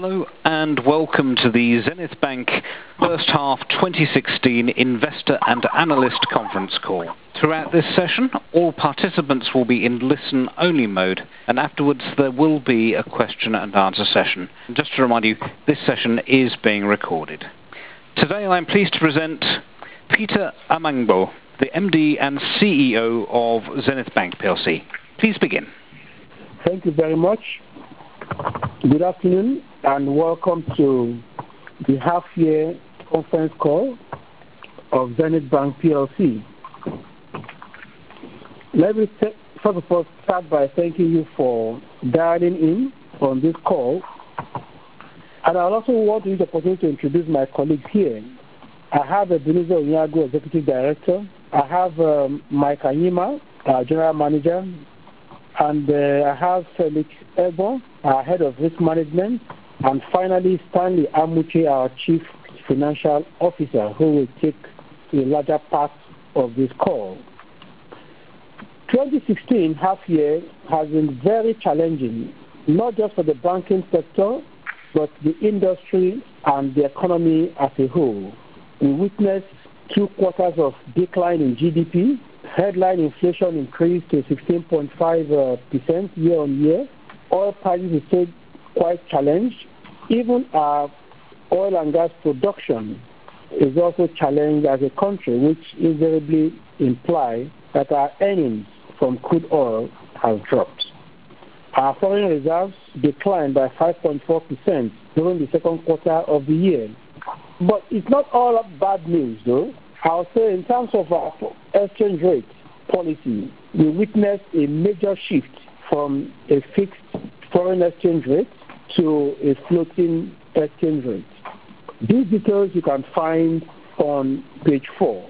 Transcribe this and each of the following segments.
Hello and welcome to the Zenith Bank First Half 2016 Investor and Analyst Conference Call. Throughout this session, all participants will be in listen-only mode, and afterwards there will be a question and answer session. And just to remind you, this session is being recorded. Today I'm pleased to present Peter Amangbo, the MD and CEO of Zenith Bank PLC. Please begin. Thank you very much. Good afternoon and welcome to the half-year conference call of Zenith Bank PLC. Let me first of all start by thanking you for dialing in on this call. And I also want to use the opportunity to introduce my colleagues here. I have Ebenezer Onyago, Executive Director. I have Mike Anyima, General Manager. And I have Felix Ebo, our Head of Risk Management. And finally, Stanley Amuche, our Chief Financial Officer, who will take a larger part of this call. 2016 half-year has been very challenging, not just for the banking sector, but the industry and the economy as a whole. We witnessed 2 quarters of decline in GDP. Headline inflation increased to 16.5% year-on-year. Oil prices stayed quite challenged. Even our oil and gas production is also challenged as a country, which invariably implies that our earnings from crude oil have dropped. Our foreign reserves declined by 5.4% during the second quarter of the year. But it's not all bad news, though. I'll say in terms of our exchange rate policy, we witnessed a major shift from a fixed foreign exchange rate to a floating exchange rate. These details you can find on page 4.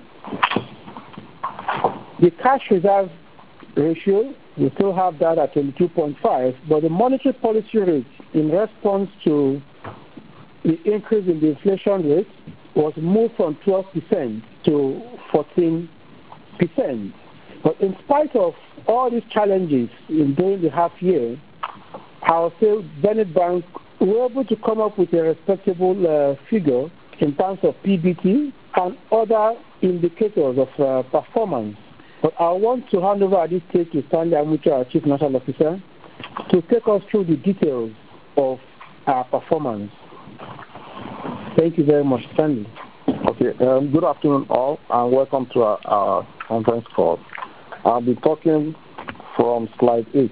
The cash reserve ratio, we still have that at 22.5, but the monetary policy rate in response to the increase in the inflation rate was moved from 12% to 14%. But in spite of all these challenges during the half year, I'll say Zenith Bank were able to come up with a respectable figure in terms of PBT and other indicators of performance. But I want to hand over at this stage to Stanley Amuche, our Chief Financial Officer, to take us through the details of our performance. Thank you very much, Stanley. Okay, good afternoon all, and welcome to our conference call. I'll be talking from slide 8.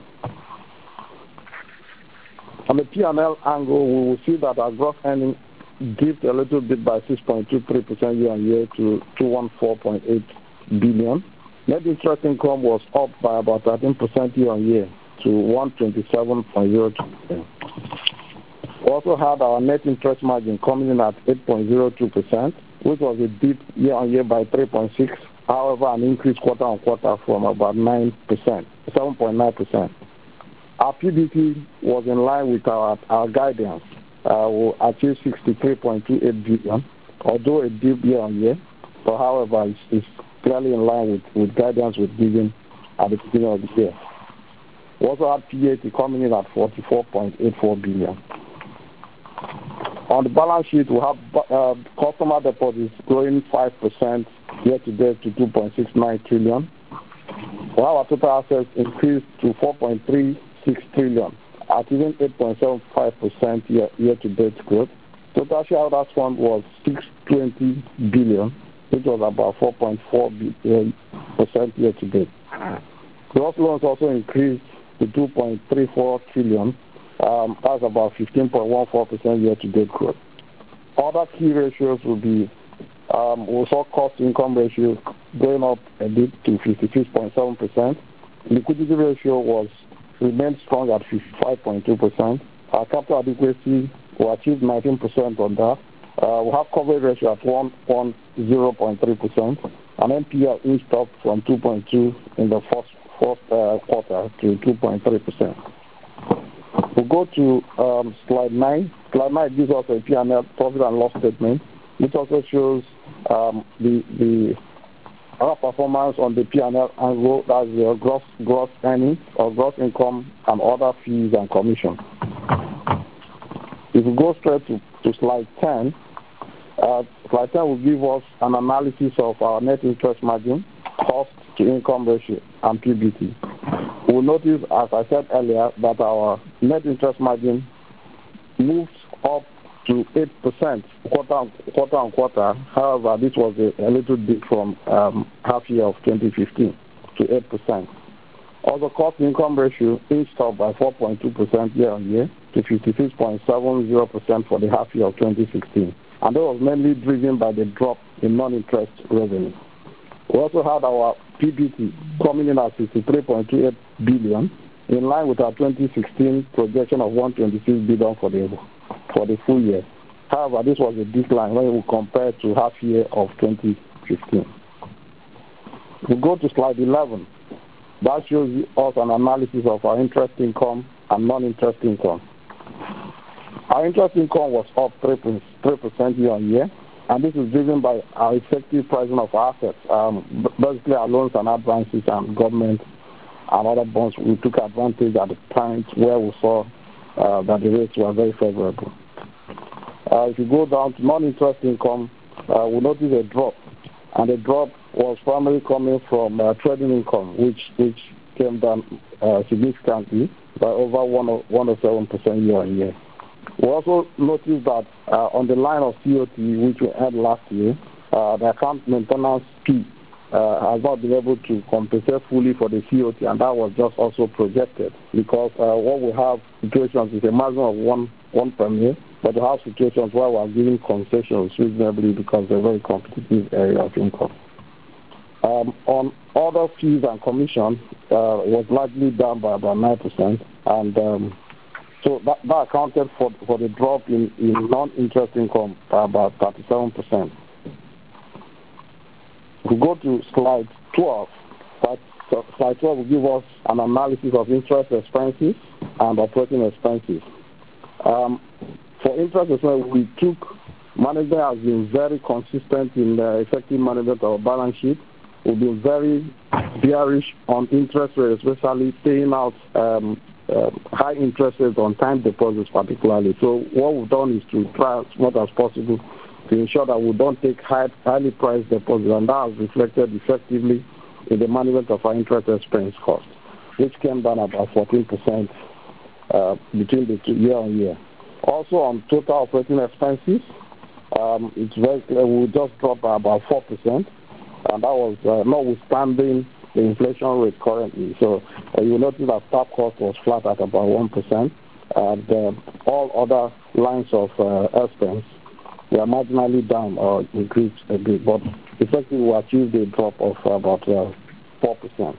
On the P&L angle, we will see that our gross earnings dipped a little bit by 6.23% year-on-year to 214.8 billion. Net interest income was up by about 13% year-on-year to 127.02 billion. We also had our net interest margin coming in at 8.02%, which was a dip year-on-year by 3.6%. However, an increase quarter-on-quarter from about 7.9%. Our PBT was in line with our guidance. We achieved 63.28 billion, although a dip year-on-year. But however, it's clearly in line with guidance we've given at the beginning of the year. We also had PAT coming in at 44.84 billion. On the balance sheet, we have customer deposits growing 5% year-to-date to 2.69 trillion. While our total assets increased to 4.36 trillion, achieving 8.75% year-to-date growth. Total shareholders' fund was 620 billion, which was about 4.4% year-to-date. Gross loans also increased to 2.34 trillion. That's about 15.14% year-to-date growth. Other key ratios will be, we saw cost-income ratio going up a bit to 56.7%. Liquidity ratio remained strong at 55.2%. Our capital adequacy, we achieved 19% on that. We have coverage ratio at 110.3%. And NPL inched up from 2.2 in the first quarter to 2.3%. We'll go to slide 9. Slide 9 gives us a P&L profit and loss statement, which also shows our performance on the P&L angle, that's the gross earnings or gross income and other fees and commission. If we go straight to slide 10, slide 10 will give us an analysis of our net interest margin, cost to income ratio, and PBT. We'll notice, as I said earlier, that our net interest margin moved up to 8% quarter on quarter. However, this was a little bit from half year of 2015 to 8%. Also, cost to income ratio inched up by 4.2% year on year to 56.70% for the half year of 2016. And that was mainly driven by the drop in non-interest revenue. We also had our PBT coming in at 63.28 billion, in line with our 2016 projection of 126 billion for the full year. However, this was a decline when we compare to half year of 2015. We go to slide 11. That shows us an analysis of our interest income and non-interest income. Our interest income was up 3% year on year, and this is driven by our effective pricing of assets, basically our loans and advances and government and other bonds. We took advantage at the times where we saw that the rates were very favorable. If you go down to non-interest income, we notice a drop, and the drop was primarily coming from trading income, which came down significantly by over 107% year on year. We also noticed that on the line of COT, which we had last year, the account maintenance fee has not been able to compensate fully for the COT, and that was just also projected because what we have situations is a maximum of one per year, but we have situations where we are giving concessions reasonably because they're very competitive area of income. On other fees and commission, was largely down by about 9%, and so that accounted for the drop in non-interest income by about 37%. We go to slide 12. Slide 12 will give us an analysis of interest expenses and operating expenses. For interest expenses, management has been very consistent in the effective management of our balance sheet. We've been very bearish on interest rates, especially paying out high interest rates on time deposits particularly. So what we've done is to try as much as possible to ensure that we don't take highly priced deposits, and that has reflected effectively in the management of our interest expense cost, which came down about 14% between the two year on year. Also on total operating expenses, it's very clear we just dropped by about 4%, and that was notwithstanding the inflation rate currently. So you notice that staff cost was flat at about 1%, and all other lines of expense were marginally down or increased a bit, but effectively we achieved a drop of about 4%.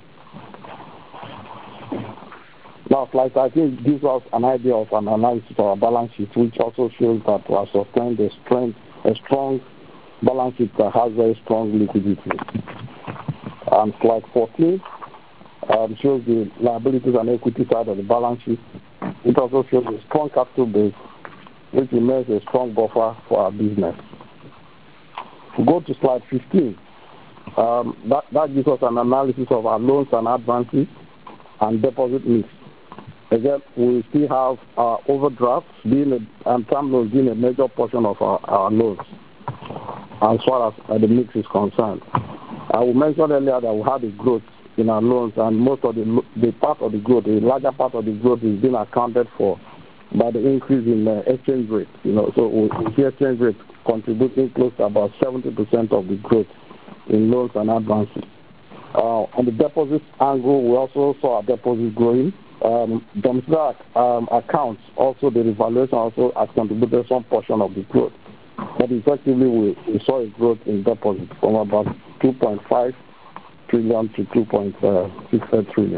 Now, slide 13 gives us an idea of an analysis of our balance sheet, which also shows that we have sustained a strong balance sheet that has very strong liquidity. And slide 14 shows the liabilities and equity side of the balance sheet. It also shows a strong capital base, which remains a strong buffer for our business. We go to slide 15. That gives us an analysis of our loans and advances and deposit mix. Again, we still have our overdrafts and term loans being a major portion of our loans as far as the mix is concerned. We mentioned earlier that we had a growth in our loans, and most of the part of the growth, the larger part of the growth is being accounted for by the increase in exchange rate. So we see exchange rate contributing close to about 70% of the growth in loans and advances. On the deposit angle, we also saw our deposits growing. Domiciliary accounts, also the revaluation also has contributed some portion of the growth. But effectively, we saw a growth in deposits from about 2.5 trillion to 2.68 trillion.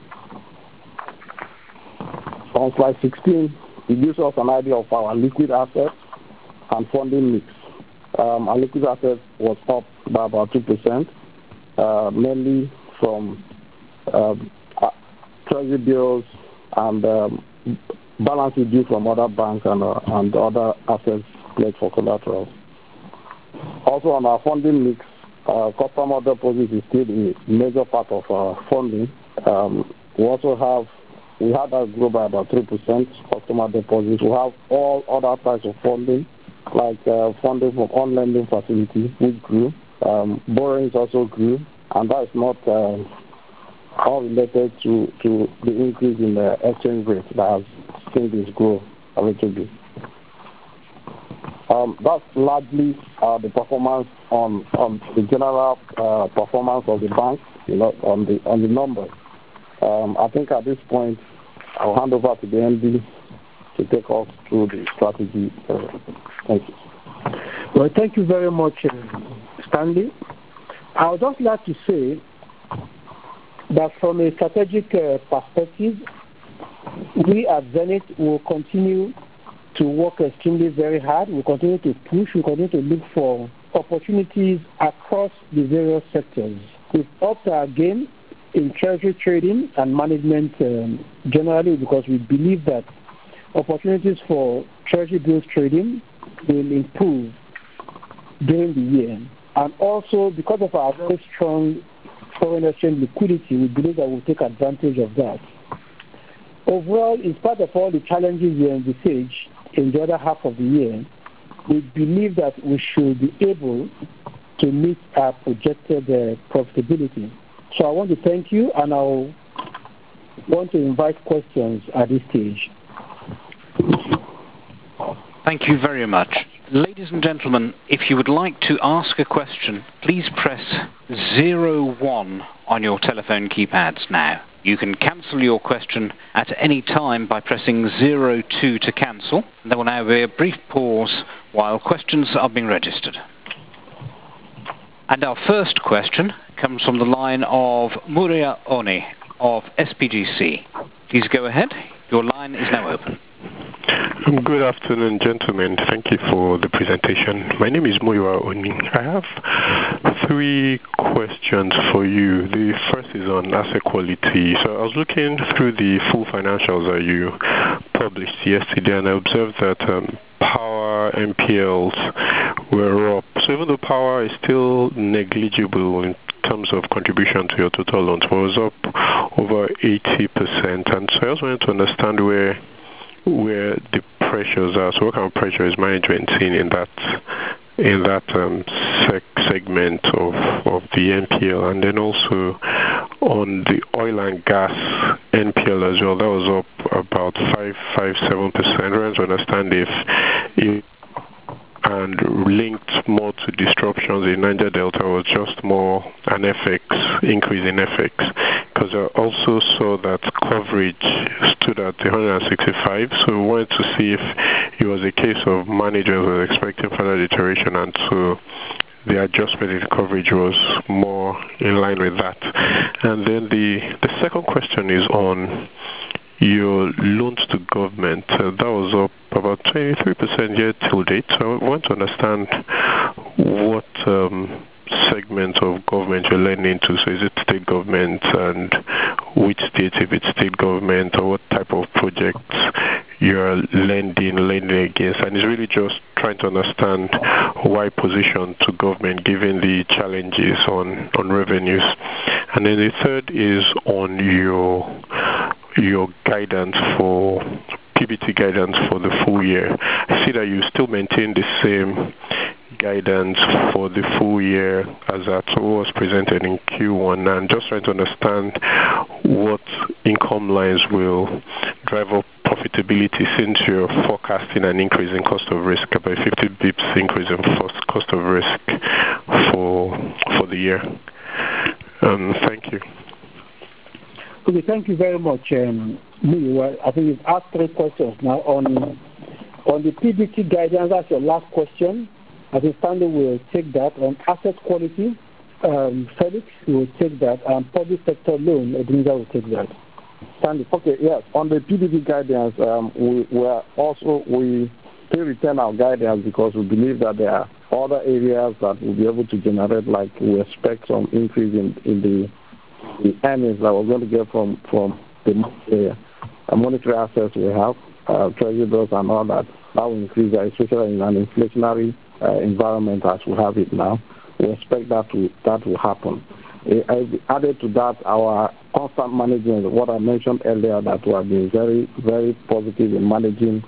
On slide 16, it gives us an idea of our liquid assets and funding mix. Our liquid assets was up by about 2%, mainly from treasury bills and balances due from other banks and other assets pledged for collateral. Also on our funding mix, customer deposits is still a major part of our funding. We also have we had that grow by about 3%, customer deposits. We have all other types of funding, like funding from on-lending facilities, which grew. Borrowings also grew, and that is not all related to the increase in the exchange rate that has seen this grow a little bit. That's largely the performance on the general performance of the bank, on the numbers. I think at this point I'll hand over to the MD to take us through the strategy. Thank you. Well, thank you very much, Stanley. I would just like to say that from a strategic perspective, we at Zenith will continue to work extremely very hard. We'll continue to push. We'll continue to look for opportunities across the various sectors. We've upped our game in treasury trading and management generally, because we believe that opportunities for treasury bills trading will improve during the year. And also, because of our very strong foreign exchange liquidity, we believe that we'll take advantage of that. Overall, in spite of all the challenges we envisage in the other half of the year, we believe that we should be able to meet our projected profitability. So I want to thank you, and I want to invite questions at this stage. Thank you very much. Ladies and gentlemen, if you would like to ask a question, please press 01 on your telephone keypads now. You can cancel your question at any time by pressing 02 to cancel. There will now be a brief pause while questions are being registered. And our first question comes from the line of Muria Oni of SPGC. Please go ahead. Your line is now open. Good afternoon, gentlemen. Thank you for the presentation. My name is Muira Oni. I have 3 questions for you. The first is on asset quality. So I was looking through the full financials that you published yesterday, and I observed that power NPLs were up. So even though power is still negligible in terms of contribution to your total loans, it was up over 80%. And so I also wanted to understand where the pressures are. So what kind of pressure is management seeing in that segment of the NPL? And then also on the oil and gas NPL as well, that was up about 5.57%. I want to understand if and linked more to disruptions in Niger Delta was just more an FX increase in FX, because I also saw that coverage stood at 165. So we wanted to see if it was a case of managers were expecting further deterioration, and so the adjustment in coverage was more in line with that. And then the second question is on your loans to government. That was up about 23% year to date. So I want to understand what segment of government you're lending to. So is it state government, and which state, if it's state government, or what type of projects you're lending against? And it's really just trying to understand why position to government given the challenges on revenues. And then the third is on your guidance for PBT guidance for the full year. I see that you still maintain the same guidance for the full year as that was presented in Q1, and just trying to understand what income lines will drive up profitability, since you're forecasting an increase in cost of risk, about 50 bips increase in cost of risk for the year. Thank you. Okay, thank you very much, Muira. I think you've asked 3 questions now. On the PBT guidance, that's your last question. I think Stanley will take that. On asset quality, Felix will take that. And public sector loan, Ebenezer will take that. Stanley. Okay, yes. On the PBT guidance, we still retain our guidance because we believe that there are other areas that we'll be able to generate, like we expect some increase in the earnings that we're going to get from the monetary assets we have, treasury bills and all that. That will increase, especially in an inflationary environment as we have it now. We expect that will happen. Added to that, our constant management, what I mentioned earlier, that we have been very, very positive in managing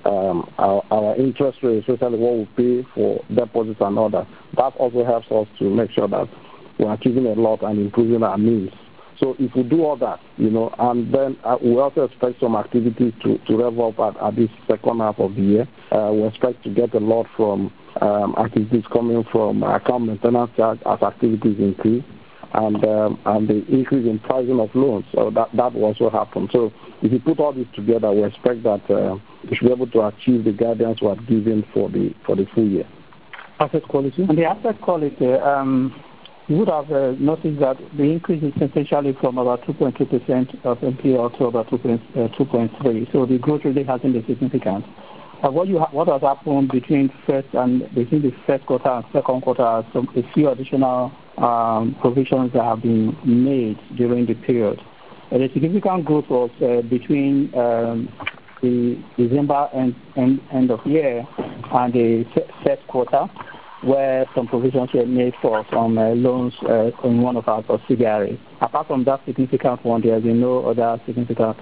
our interest rate, especially what we pay for deposits and all that. That also helps us to make sure that we're achieving a lot and improving our means. So if we do all that, and then we also expect some activities to rev up at this second half of the year. We expect to get a lot from activities coming from account maintenance charge as activities increase, and the increase in pricing of loans. So that will also happen. So if you put all this together, we expect that we should be able to achieve the guidance we have given for the full year. Asset quality? And the asset quality, you would have noticed that the increase is essentially from about 2.2% of NPL to about 2.3%. So the growth really hasn't been significant. What has happened between the first quarter and second quarter are a few additional provisions that have been made during the period. The significant growth was between the December end of year and the first quarter, where some provisions were made for some loans in one of our subsidiaries. Apart from that significant one, there have been no other significant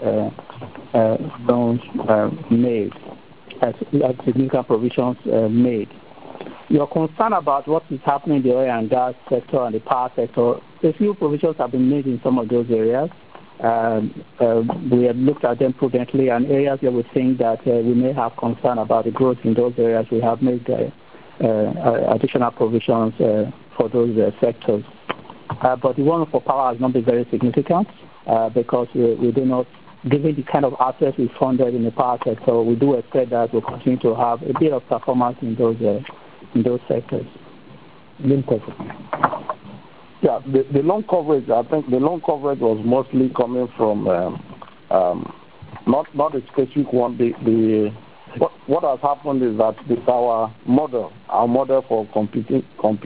loans made, significant provisions made. You're concerned about what is happening in the oil and gas sector and the power sector. A few provisions have been made in some of those areas. We have looked at them prudently, and areas where we think that we may have concern about the growth in those areas, we have made additional provisions for those sectors. But the one for power has not been very significant because we do not, given the kind of assets we funded in the power sector, we do expect that we'll continue to have a bit of performance in those sectors. Loan coverage. Yeah, the loan coverage, I think the loan coverage was mostly coming from not a specific one. What has happened is that our model for computing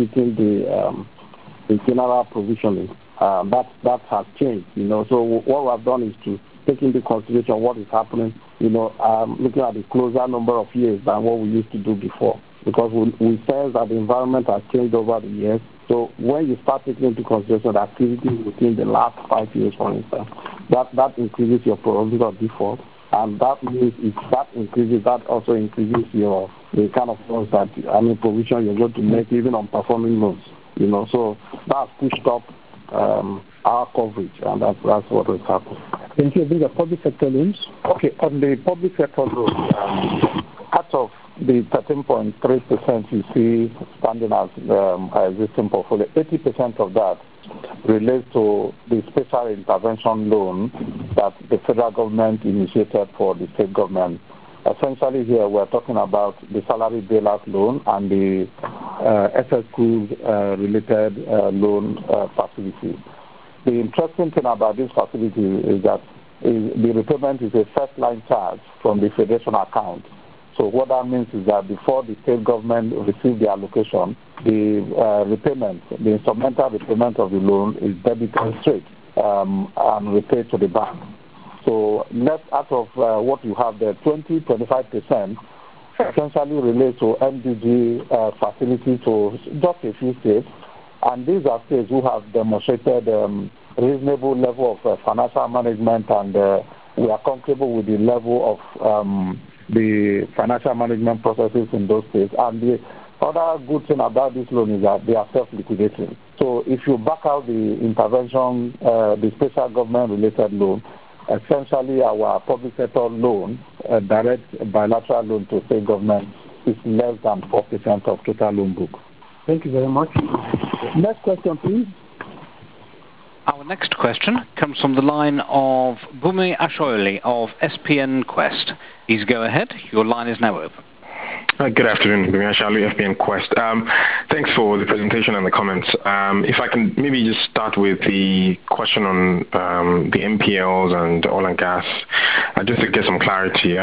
the general provisioning, that has changed. So what we have done is to take into consideration what is happening. Looking at the closer number of years than what we used to do before, because we sense that the environment has changed over the years. So when you start taking into consideration the activities within the last 5 years, for instance, that increases your probability of default. And that means if that increases, that also increases the kind of loans provision you're going to make even on performing loans. So that's pushed up our coverage, and that's what has happened. Thank you. These are public sector loans. Okay, on the public sector loans, out of the 13.3% you see standing as existing portfolio, 80% of that relates to the special intervention loan that the federal government initiated for the state government. Essentially here we're talking about the salary bailout loan and the SS Schools related loan facility. The interesting thing about this facility is that the repayment is a first line charge from the federation account. So what that means is that before the state government receives the allocation, the repayment, the instrumental repayment of the loan is debited straight and repaid to the bank. So left out of what you have there, 20-25% essentially relates to MDG facility to just a few states, and these are states who have demonstrated reasonable level of financial management, and we are comfortable with the level of the financial management processes in those states. And the other good thing about this loan is that they are self-liquidating. So if you back out the intervention, the special government-related loan, essentially our public sector loan, direct bilateral loan to state government, is less than 4% of total loan book. Thank you very much. Next question, please. Our next question comes from the line of Bumi Ashoili of SPN Quest. Please go ahead. Your line is now open. Good afternoon, Bumi Ashoili, SPN Quest. Thanks for the presentation and the comments. If I can maybe just start with the question on the NPLs and oil and gas, just to get some clarity.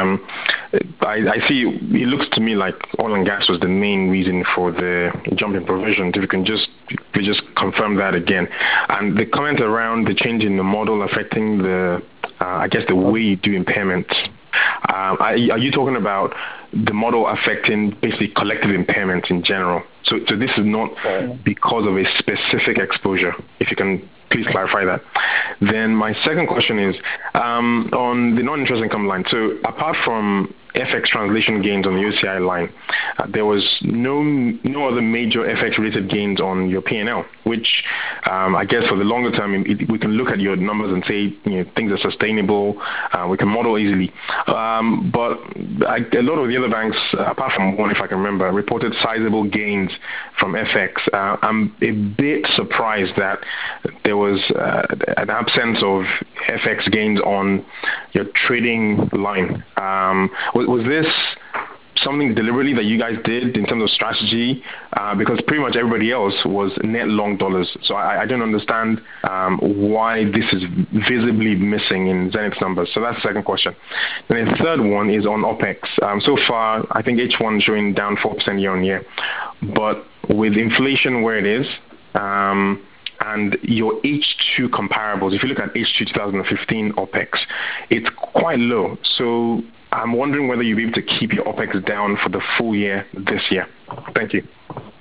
I see it looks to me like oil and gas was the main reason for the jump in provisions. If you can just confirm that again. And the comment around the change in the model affecting the way you do impairments. Are you talking about the model affecting basically collective impairment in general. So this is not because of a specific exposure. If you can please clarify that. Then my second question is on the non-interest income line. So apart from FX translation gains on the OCI line, there was no other major FX-related gains on your P&L, which I guess for the longer term, we can look at your numbers and say things are sustainable. We can model easily. But a lot of the other banks, apart from one, if I can remember, reported sizable gains from FX. I'm a bit surprised that there was an absence of FX gains on your trading line. Was this something deliberately that you guys did in terms of strategy? Because pretty much everybody else was net long dollars. So I don't understand why this is visibly missing in Zenith's numbers. So that's the second question. And the third one is on OPEX. So far, I think H1 showing down 4% year on year. But with inflation where it is, and your H2 comparables, if you look at H2 2015 OPEX, it's quite low. So I'm wondering whether you'll be able to keep your OPEX down for the full year this year. Thank you.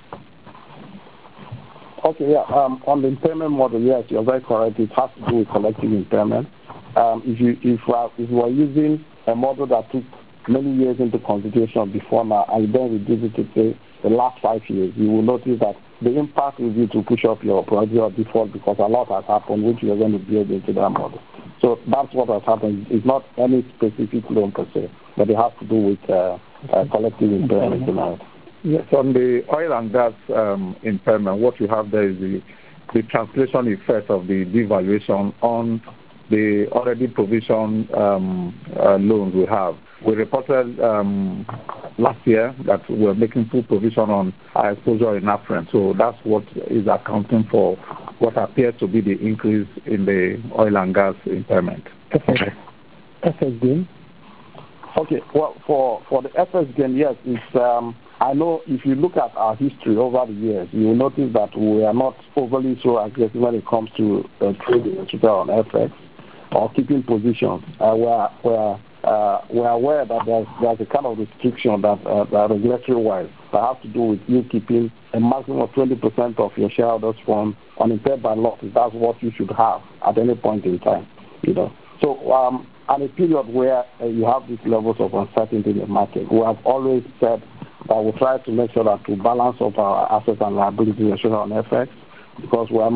Okay, yeah. On the impairment model, yes, you're very correct. It has to do with collective impairment. If we are using a model that took many years into consideration before now, and then reduce it to the last 5 years, you will notice that the impact will be to push up your probability of default because a lot has happened which you are going to build into that model. So that's what has happened. It's not any specific loan per se, but it has to do with collective impairment. Yes, on the oil and gas impairment, what you have there is the translation effect of the devaluation on the already provisioned loans we have. We reported last year that we were making full provision on our exposure in Afrin. So that's what is accounting for what appears to be the increase in the oil and gas impairment. Okay. FX gain? Okay, well, for the FX gain, yes, it's, I know if you look at our history over the years, you will notice that we are not overly so aggressive when it comes to trading on FX or keeping positions. We're aware that there's a kind of restriction that regulatory-wise that has to do with you keeping a maximum of 20% of your shareholders' funds unimpaired by losses. That's what you should have at any point in time. So, at a period where you have these levels of uncertainty in the market, we have always said that we try to make sure that we balance up our assets and liabilities, especially on FX, because we are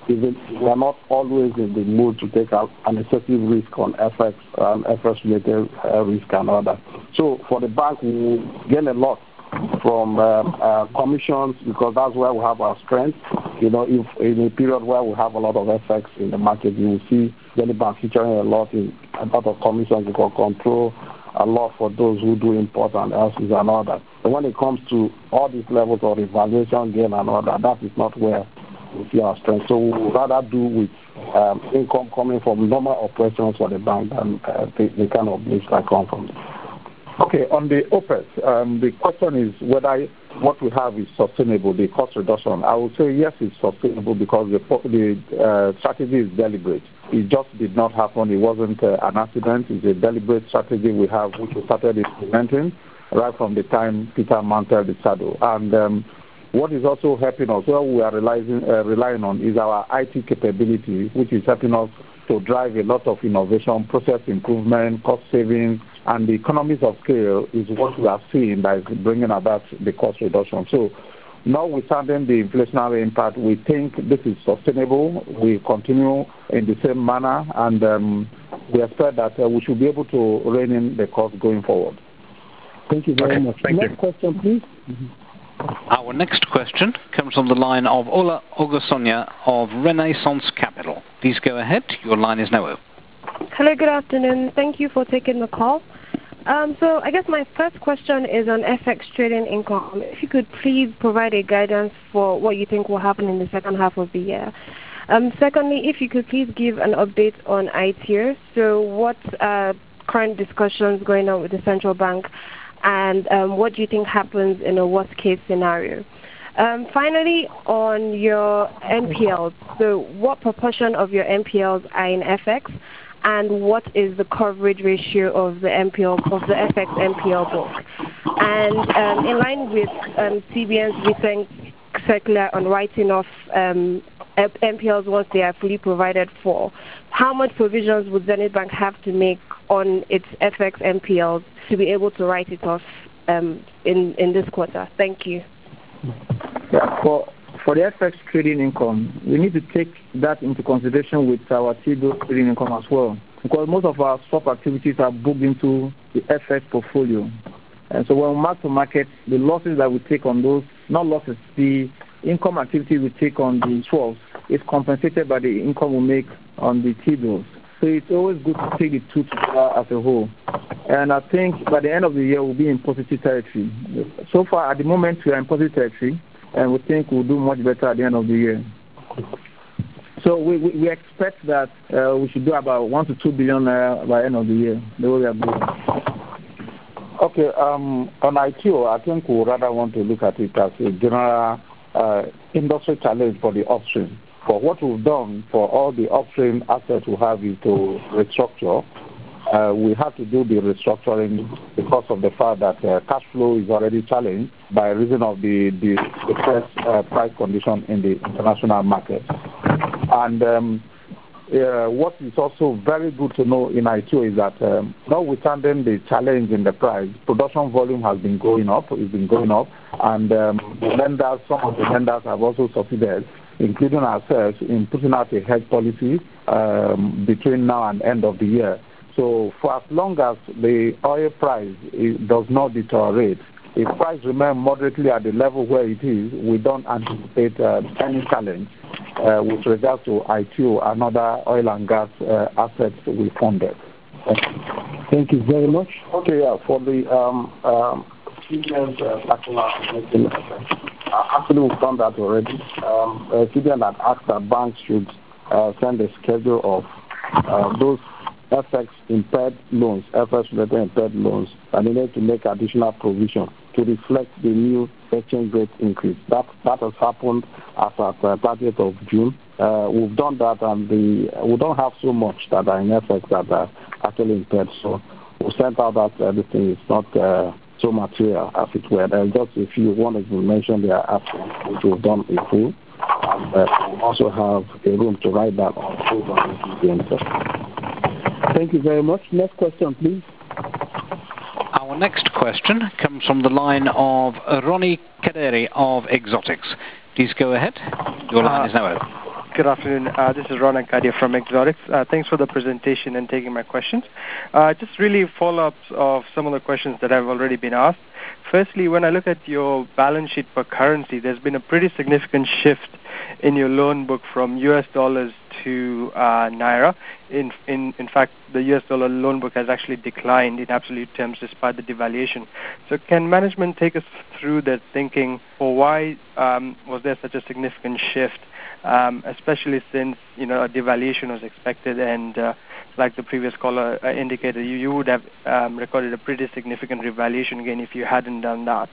not always in the mood to take out an excessive risk on FX and FX-related risk and all that. So for the bank, we gain a lot from commissions because that's where we have our strength. If in a period where we have a lot of FX in the market, you will see the bank featuring a lot of commissions you can control, a lot for those who do import and elsewhere and all that. But when it comes to all these levels of evaluation gain and all that, that is not where we see our strength. So we would rather do with income coming from normal operations for the bank than the kind of risk that come from it. Okay, on the OPEX, the question is whether what we have is sustainable, the cost reduction. I would say yes, it's sustainable because the strategy is deliberate. It just did not happen. It wasn't an accident. It's a deliberate strategy we have, which we started implementing right from the time Peter mounted the saddle. And what is also helping us, what we are relying on, is our IT capability, which is helping us to drive a lot of innovation, process improvement, cost savings, and the economies of scale is what we are seeing that is bringing about the cost reduction. So, notwithstanding the inflationary impact, we think this is sustainable. We continue in the same manner, and we expect that we should be able to rein in the cost going forward. Thank you very much. Next question, please. Our next question comes from the line of Ola Ogusonya of Renaissance Capital. Please go ahead. Your line is now open. Hello, good afternoon. Thank you for taking the call. So I guess my first question is on FX trading income. If you could please provide a guidance for what you think will happen in the second half of the year. Secondly, if you could please give an update on ITIR. So what current discussions going on with the central bank, and what do you think happens in a worst-case scenario? Finally, on your NPLs, so what proportion of your NPLs are in FX, and what is the coverage ratio of the FX NPL book? And in line with CBN's recent circular on writing off NPLs once they are fully provided for, how much provisions would Zenith Bank have to make on its FX NPLs to be able to write it off in this quarter? Thank you. Yeah, for the FX trading income, we need to take that into consideration with our T-bill trading income as well, because most of our swap activities are booked into the FX portfolio. And so when we mark to market, the losses that we take on those, not losses, the income activity we take on the swaps is compensated by the income we make on the T-bills. So it's always good to take the two together as a whole. And I think by the end of the year, we'll be in positive territory. So far, at the moment, we are in positive territory, and we think we'll do much better at the end of the year. So we expect that we should do about 1 to 2 billion by the end of the year. The way we are going. Okay, on ITO, I think we rather want to look at it as a general industry challenge for the upstream. For what we've done for all the upstream assets we have is to restructure. We have to do the restructuring because of the fact that cash flow is already challenged by reason of the price condition in the international market. And what is also very good to know in ITO is that notwithstanding the challenge in the price, production volume has been going up, and some of the lenders have also succeeded, including ourselves, in putting out a hedge policy between now and end of the year. So for as long as the oil price does not deteriorate, if price remains moderately at the level where it is, we don't anticipate any challenge with regards to ITO and other oil and gas assets we funded. Thank you very much. Okay, yeah, for the CBN's actually we've done that already. CBN had asked that banks should send a schedule of those FX impaired loans, FX-related impaired loans, and they need to make additional provision to reflect the new exchange rate increase. That has happened as at 30th of June. We've done that, and we don't have so much that are in FX that are actually impaired. So we sent out that everything is not so material as it were. There's just a few wanted to mention their absence, which we've done in full. And we also have a room to write that on the Thank you very much. Next question, please. Our next question comes from the line of Ronnie Kaderi of Exotics. Please go ahead. Your line is now open. Good afternoon. This is Ronak Kadia from Exotics. Thanks for the presentation and taking my questions. Just really follow-ups of some of the questions that have already been asked. Firstly, when I look at your balance sheet per currency, there's been a pretty significant shift in your loan book from US dollars to Naira. In fact, the US dollar loan book has actually declined in absolute terms despite the devaluation. So can management take us through their thinking for why was there such a significant shift, especially since a devaluation was expected, and like the previous caller indicated, you would have recorded a pretty significant revaluation gain if you hadn't done that.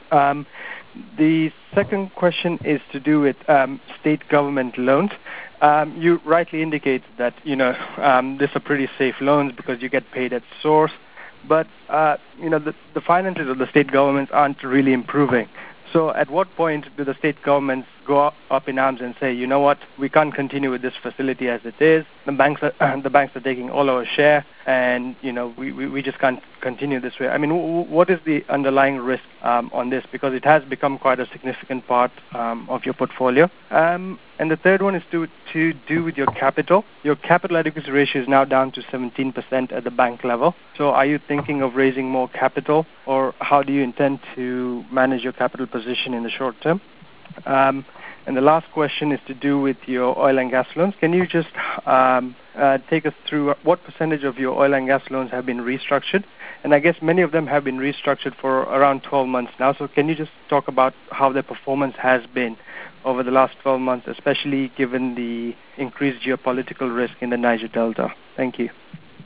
The second question is to do with state government loans. You rightly indicate that these are pretty safe loans because you get paid at source, but the finances of the state governments aren't really improving. So at what point do the state governments go up in arms and say, you know what, we can't continue with this facility as it is. The banks are taking all our share, and we just can't continue this way. I mean, what is the underlying risk on this? Because it has become quite a significant part of your portfolio. And the third one is to do with your capital. Your capital adequacy ratio is now down to 17% at the bank level. So are you thinking of raising more capital, or how do you intend to manage your capital position in the short term? And the last question is to do with your oil and gas loans. Can you just take us through what percentage of your oil and gas loans have been restructured? And I guess many of them have been restructured for around 12 months now. So can you just talk about how their performance has been over the last 12 months, especially given the increased geopolitical risk in the Niger Delta? Thank you.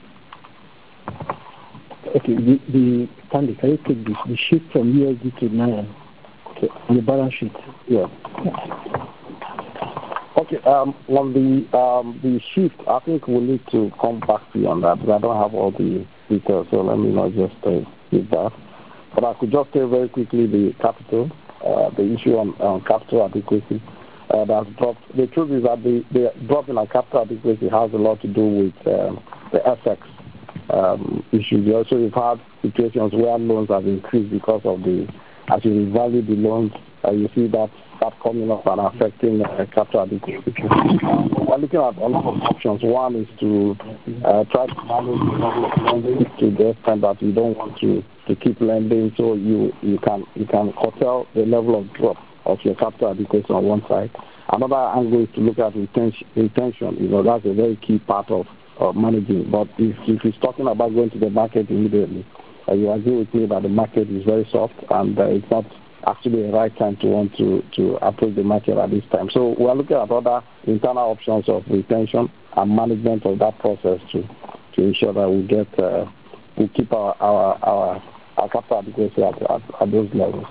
Okay, Stanley, can you take the shift from USD to Naira on the balance sheet? Yeah. Okay, on the shift, I think we'll need to come back to you on that, because I don't have all the details, so let me not just give that. But I could just say very quickly the capital, the issue on capital adequacy that's dropped. The truth is that the drop in our capital adequacy has a lot to do with the FX issues. Also, we've had situations where loans have increased because of as you revalue the loans, you see that start coming up and affecting capital adequacy. We're looking at a lot of options. One is to try to manage the level of lending to the extent that you don't want to keep lending, so you can curtail the level of drop of your capital adequacy on one side. Another angle is to look at retention. That's a very key part of managing. But if he's talking about going to the market immediately, you agree with me that the market is very soft and it's not actually the right time to want to approach the market at this time. So we're looking at other internal options of retention and management of that process to ensure that we keep our capital adequacy at those levels.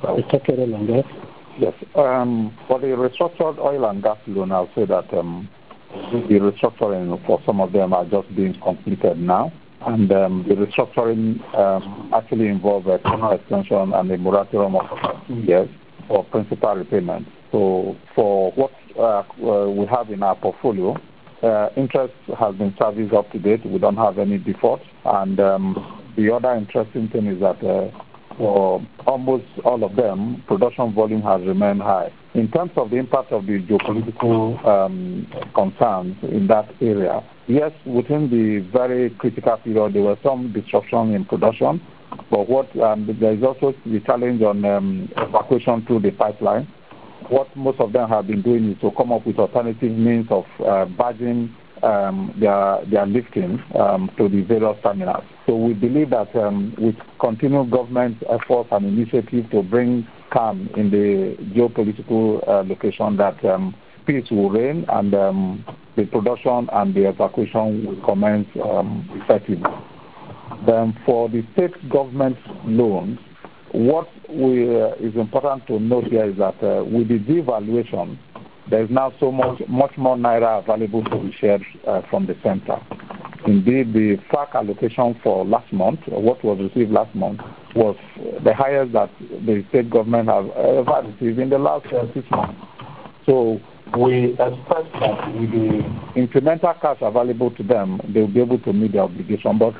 Yes. For the restructured oil and gas loan, I'll say that the restructuring for some of them are just being completed now. And the restructuring actually involves a tenor extension and a moratorium of 2 years for principal repayment. So for what we have in our portfolio, interest has been serviced up to date. We don't have any defaults. And the other interesting thing is that for almost all of them, production volume has remained high. In terms of the impact of the geopolitical concerns in that area, yes, within the very critical period, there was some disruption in production, but there is also the challenge on evacuation through the pipeline. What most of them have been doing is to come up with alternative means of barging their lifting to the various terminals. So we believe that with continued government efforts and initiatives to bring calm in the geopolitical location, that peace will reign and the production and the evacuation will commence effectively. Then for the state government loans, what is important to note here is that with the devaluation, there is now much more naira available to be shared from the center. Indeed, the FAC allocation for last month, what was received last month, was the highest that the state government have ever received in the last 6 months. So we expect that with the incremental cash available to them, they will be able to meet their obligation. But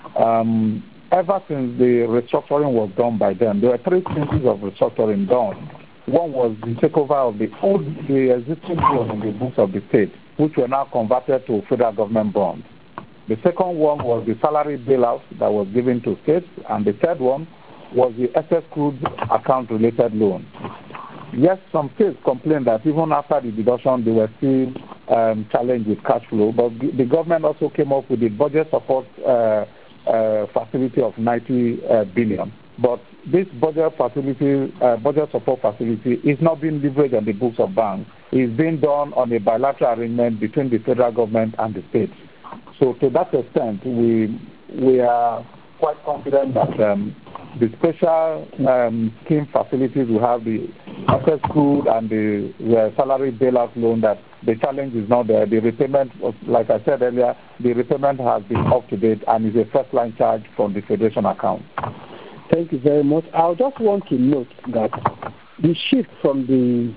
ever since the restructuring was done by them, there were 3 stages of restructuring done. One was the takeover of the existing loans in the books of the state, which were now converted to federal government bonds. The second one was the salary bailout that was given to states, and the third one was the excess crude account-related loan. Yes, some states complained that even after the deduction, they were still challenged with cash flow, but the government also came up with the budget support facility of 90 billion. But this budget support facility is not being leveraged on the books of banks. It's being done on a bilateral arrangement between the federal government and the states. So to that extent, we are quite confident that the special scheme facilities will have the access crude and the salary bailout loan, that the challenge is not there. The repayment, like I said earlier, the repayment has been up to date and is a first-line charge from the Federation account. Thank you very much. I just want to note that the shift from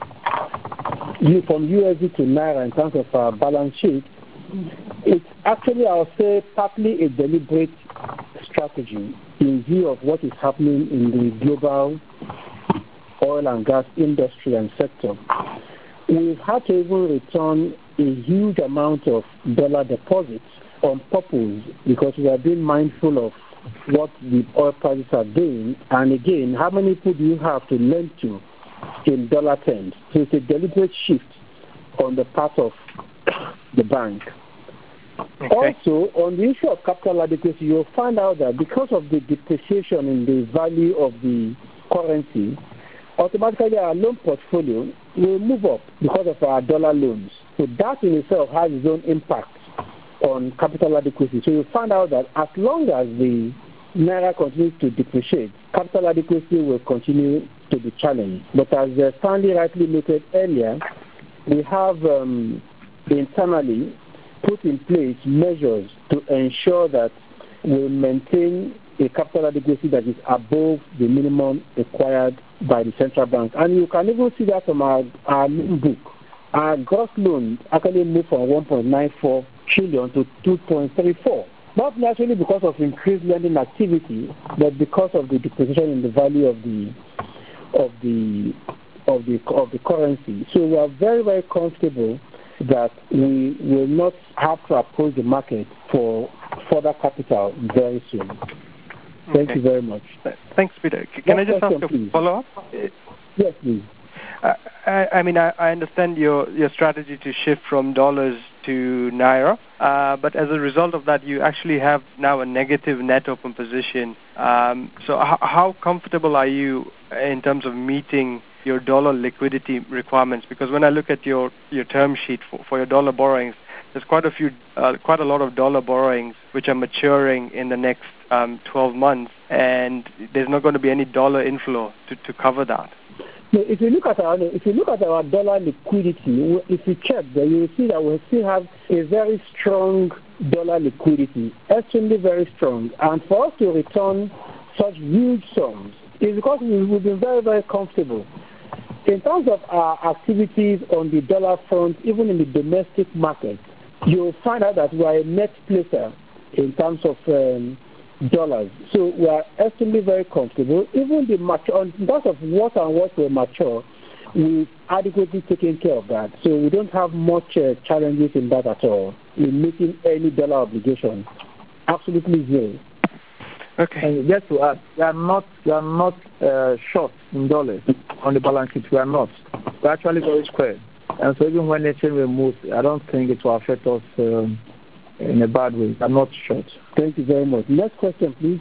USD to Naira in terms of our balance sheet, it's actually, I'll say, partly a deliberate strategy in view of what is happening in the global oil and gas industry and sector. We've had to even return a huge amount of dollar deposits on purpose because we are being mindful of what the oil prices are doing. And again, how many people do you have to lend to in dollar terms? So it's a deliberate shift on the part of the bank. Okay. Also, on the issue of capital adequacy, you'll find out that because of the depreciation in the value of the currency, automatically our loan portfolio will move up because of our dollar loans. So that in itself has its own impact on capital adequacy. So you'll find out that as long as the Naira continues to depreciate, capital adequacy will continue to be challenged. But as Stanley rightly noted earlier, we have internally put in place measures to ensure that we maintain a capital adequacy that is above the minimum required by the central bank. And you can even see that from our loan book. Our gross loan actually moved from 1.94 trillion to 2.34. Not necessarily because of increased lending activity, but because of the depreciation in the value of the currency. So we are very, very comfortable that we will not have to approach the market for further capital very soon. Thank you very much. Thanks, Peter. Can I just ask a follow-up? Yes, please. I mean, I understand your strategy to shift from dollars to naira, but as a result of that, you actually have now a negative net open position. So how comfortable are you in terms of meeting your dollar liquidity requirements? Because when I look at your term sheet for your dollar borrowings, there's quite a lot of dollar borrowings which are maturing in the next 12 months, and there's not going to be any dollar inflow to cover that. No, if you look at our dollar liquidity, if you check there, you will see that we still have a very strong dollar liquidity, extremely very strong. And for us to return such huge sums is because we've been very, very comfortable. In terms of our activities on the dollar front, even in the domestic market, you'll find out that we are a net placer in terms of dollars. So we are extremely very comfortable. Even in terms of what will mature, we've adequately taken care of that. So we don't have much challenges in that at all, in meeting any dollar obligation. Absolutely zero. Okay. And just to add, we are not short in dollars on the balance sheet. We are not. We're actually very square. And so even when exchange rate moves, I don't think it will affect us in a bad way. I'm not short. Thank you very much. Next question, please.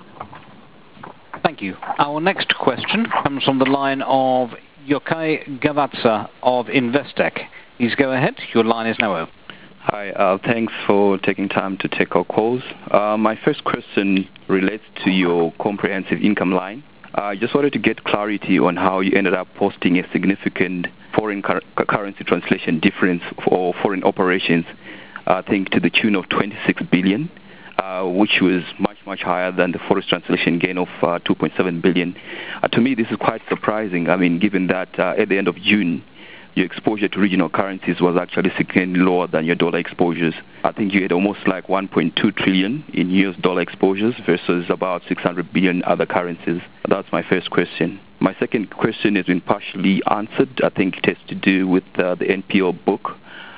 Thank you. Our next question comes from the line of Yokai Gavazza of Investec. Please go ahead. Your line is now open. Hi, thanks for taking time to take our calls. My first question relates to your comprehensive income line. I just wanted to get clarity on how you ended up posting a significant foreign currency translation difference for foreign operations, I think to the tune of 26 billion, which was much higher than the forex translation gain of 2.7 billion. To me, this is quite surprising. I mean, given that at the end of June, your exposure to regional currencies was actually significantly lower than your dollar exposures. I think you had almost like 1.2 trillion in US dollar exposures versus about 600 billion other currencies. That's my first question. My second question has been partially answered. I think it has to do with the NPL book.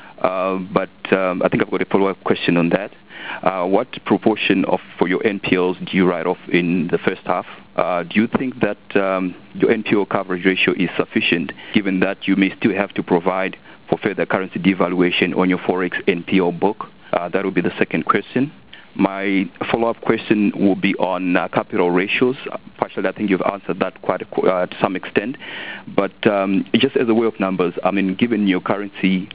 But I think I've got a follow-up question on that. What proportion for your NPLs do you write off in the first half? Do you think that your NPL coverage ratio is sufficient, given that you may still have to provide for further currency devaluation on your forex NPL book? That would be the second question. My follow-up question will be on capital ratios. Partially, I think you've answered that to some extent. But just as a way of numbers, I mean, given your current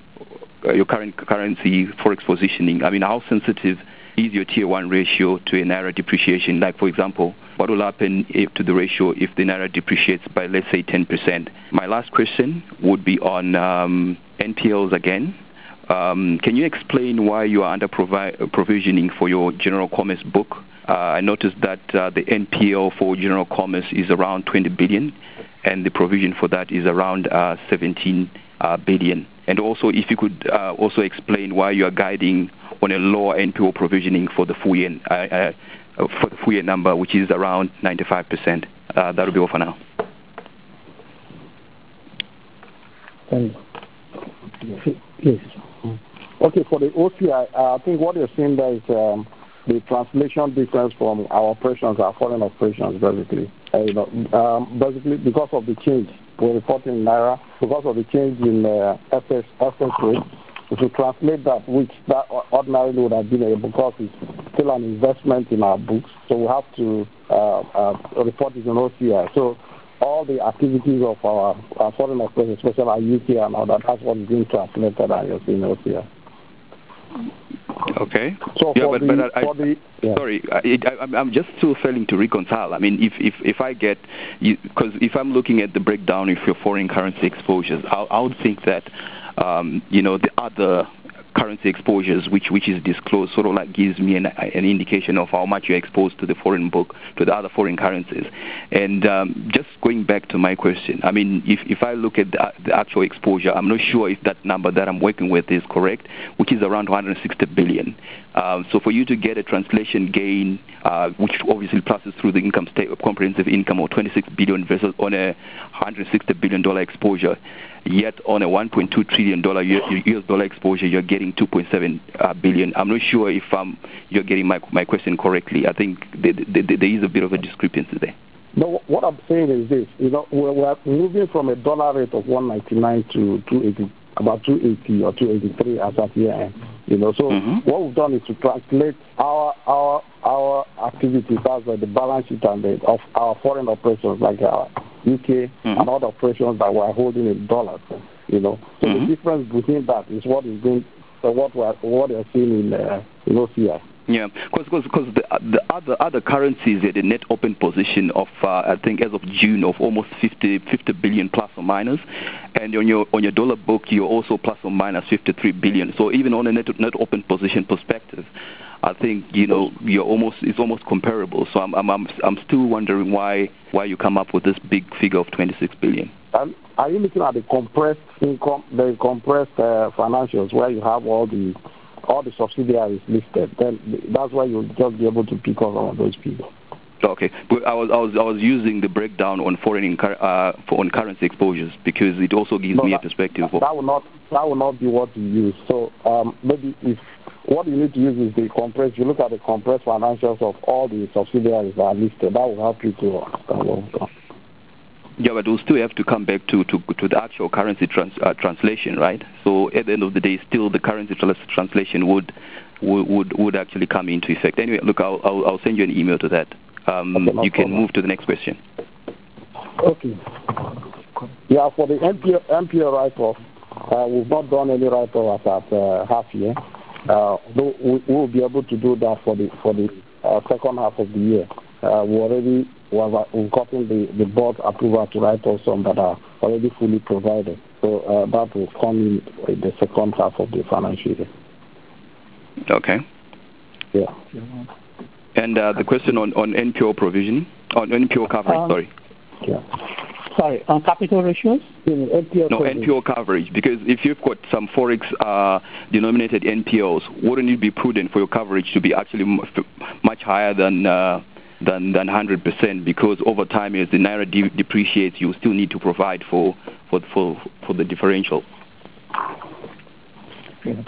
currency forex positioning, I mean, how sensitive is your tier 1 ratio to a naira depreciation? Like, for example, what will happen to the ratio if the naira depreciates by, let's say, 10%? My last question would be on NPLs again. Can you explain why you are under provisioning for your general commerce book? I noticed that the NPL for general commerce is around 20 billion, and the provision for that is around 17 billion. And also, if you could also explain why you are guiding on a lower NPL provisioning for the full year number, which is around 95%. That will be all for now. Yes. Okay, for the OCI, I think what you're saying there is the translation difference from our operations, our foreign operations, basically. Basically, because of the change, we're reporting in naira, because of the change in FX rate, if you translate that, which that ordinarily would have been because it's still an investment in our books, so we have to report it in OCI. So all the activities of our foreign operations, especially our UK and all that, that's what is being translated and you're seeing OCI. Okay. So sorry, I'm just still failing to reconcile. I mean, if I get, because if I'm looking at the breakdown of your foreign currency exposures, I would think that the other currency exposures which is disclosed, sort of like gives me an indication of how much you're exposed to the foreign book, to the other foreign currencies. And just going back to my question, I mean, if I look at the actual exposure, I'm not sure if that number that I'm working with is correct, which is around 160 billion. So for you to get a translation gain, which obviously passes through the income statement, comprehensive income of 26 billion versus on a $160 billion exposure, yet on a $1.2 trillion US dollar exposure, you're getting 2.7 billion. I'm not sure if you're getting my question correctly. I think there is a bit of a discrepancy there. No, what I'm saying is this: we're moving from a dollar rate of 199 to 280, about 280 or 283 as at year end. So what we've done is to translate our activities, as the balance sheet and of our foreign operations, like UK and other operations that we're holding in dollars. So the difference between that is what is being what you're seeing in OCI. Yeah, because the other currencies at a net open position of I think as of June of almost 50 billion plus or minus, and on your dollar book you're also plus or minus 53 billion. So even on a net open position perspective, I think it's almost comparable. So I'm still wondering why you come up with this big figure of 26 billion. Are you looking at the compressed income, the compressed financials where you have all the subsidiaries listed? Then that's why you'll just be able to pick up on those people. Okay, but I was using the breakdown on foreign currency exposures because it also gives me a perspective. That will not be what you use. So maybe if what you need to use is the compressed. You look at the compressed financials of all the subsidiaries that are listed. That will help you to understand what we've done. Yeah, but we'll still have to come back to the actual currency translation, right? So at the end of the day, still the currency translation would actually come into effect. Anyway, look, I'll send you an email to that. You can move to the next question. Okay. Yeah, for the NPL write-off, we've not done any write-off at half year. We will be able to do that for the second half of the year. We've gotten the board approval to write off some that are already fully provided. So that will come in the second half of the financial year. Okay. Yeah. And the question on NPL provision, on NPL coverage, sorry. Yeah. Sorry, on capital ratios? NPL coverage, because if you've got some forex denominated NPLs, wouldn't it be prudent for your coverage to be actually much higher than 100%? Because over time, as the naira depreciates, you still need to provide for the differential. Yes.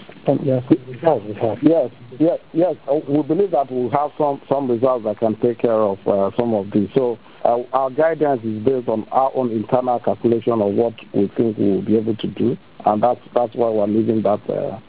Yes. We believe that we'll have some results that can take care of some of these. So our guidance is based on our own internal calculation of what we think we will be able to do, and that's why we're leaving our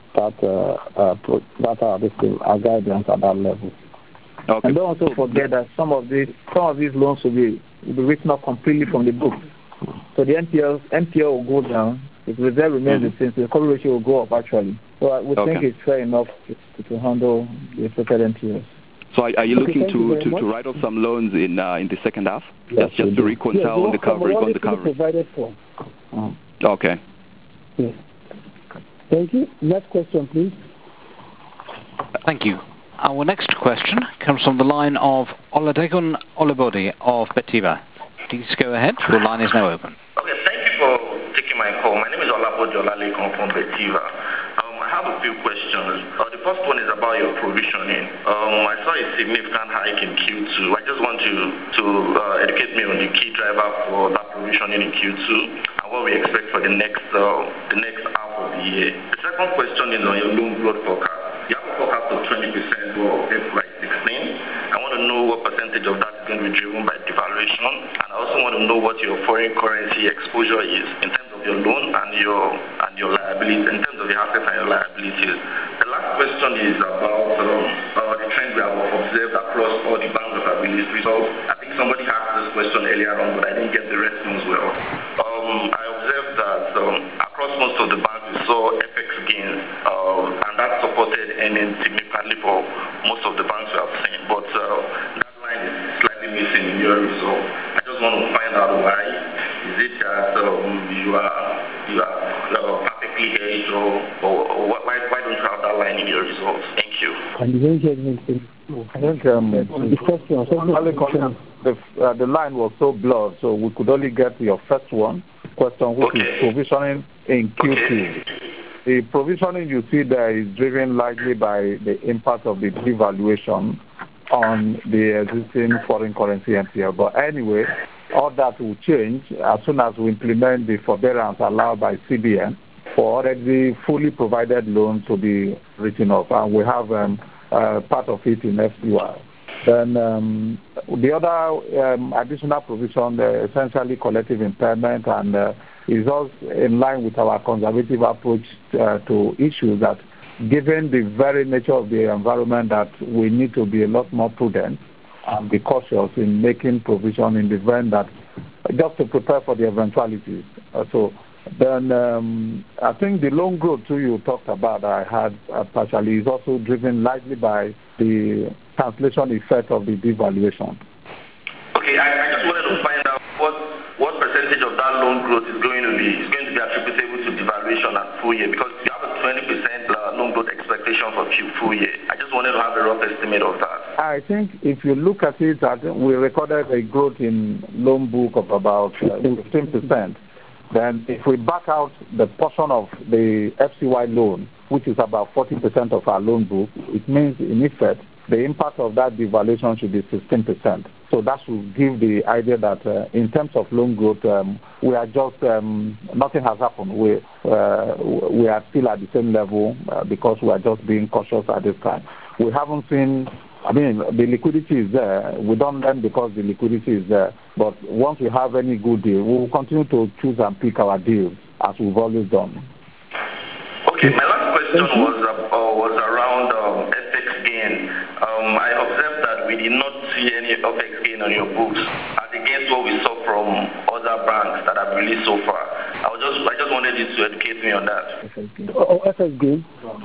guidance at that level. Okay. And don't also forget that some of these loans will be written off completely from the book. So the NPL will go down. If reserve remains the same, so the coverage ratio will go up actually. So we think it's fair enough to handle the expected NPLs. So are you looking to write off some loans in the second half? Yes, just to reconcile on the coverage on the coverage. Provided for. Okay. Yes. Thank you. Next question, please. Thank you. Our next question comes from the line of Oludegun Olubode of Betiba. Please go ahead. Your line is now open. Okay, thank you for taking my call. My name is Olabode Olalekon from Betiba. I have a few questions. The first one is about your provisioning. I saw a significant hike in Q2. I just want you to educate me on the key driver for that provisioning in Q2 and what we expect for the next half of the year. The second question is on your loan growth forecast. You have a forecast of 20% for FY16. I want to know what percentage of that is going to be driven by devaluation, and I also want to know what your foreign currency exposure is in terms of your loan and your liabilities, in terms of your assets and your liabilities. The last question is about the trend we have observed across all the banks that have released results. I think somebody asked this question earlier on, but I didn't get the response well. I observed that across most of the banks we saw FX gains, and that supported earnings significantly for most of the banks we have seen. But that line is slightly missing in your result. I just want to find out why. Is it that you are perfectly correctly hear it, or why don't you have that line in your results? Thank you. And you don't hear anything. I think the line was so blurred, so we could only get your first question, which is provisioning in Q2. Okay. The provisioning you see there is driven largely by the impact of the devaluation on the existing foreign currency NPL. But anyway, all that will change as soon as we implement the forbearance allowed by CBN for already fully provided loans to be written off. And we have part of it in FCY. Then the other additional provision, essentially collective impairment, and is also in line with our conservative approach to issues that, given the very nature of the environment, that we need to be a lot more prudent and be cautious in making provision in the event that, just to prepare for the eventualities. Then I think the loan growth too you talked about, I had partially, is also driven largely by the translation effect of the devaluation. Okay, I just wanted to find out what percentage of that loan growth is going to be attributable to devaluation at full year, because you have a 20% loan growth expectation for full year. I just wanted to have a rough estimate of that. I think if you look at it, I think we recorded a growth in loan book of about 15%. Then if we back out the portion of the FCY loan, which is about 40% of our loan book, it means in effect the impact of that devaluation should be 16%. So that should give the idea that in terms of loan growth, we are just, nothing has happened. We are still at the same level because we are just being cautious at this time. We haven't seen, I mean, the liquidity is there. We don't lend because the liquidity is there. But once we have any good deal, we will continue to choose and pick our deals as we've always done. Okay, my last question was around FX gain. I observed that we did not see any FX gain on your books as against what we saw from other banks that have released so far. I just wanted you to educate me on that. FX gain?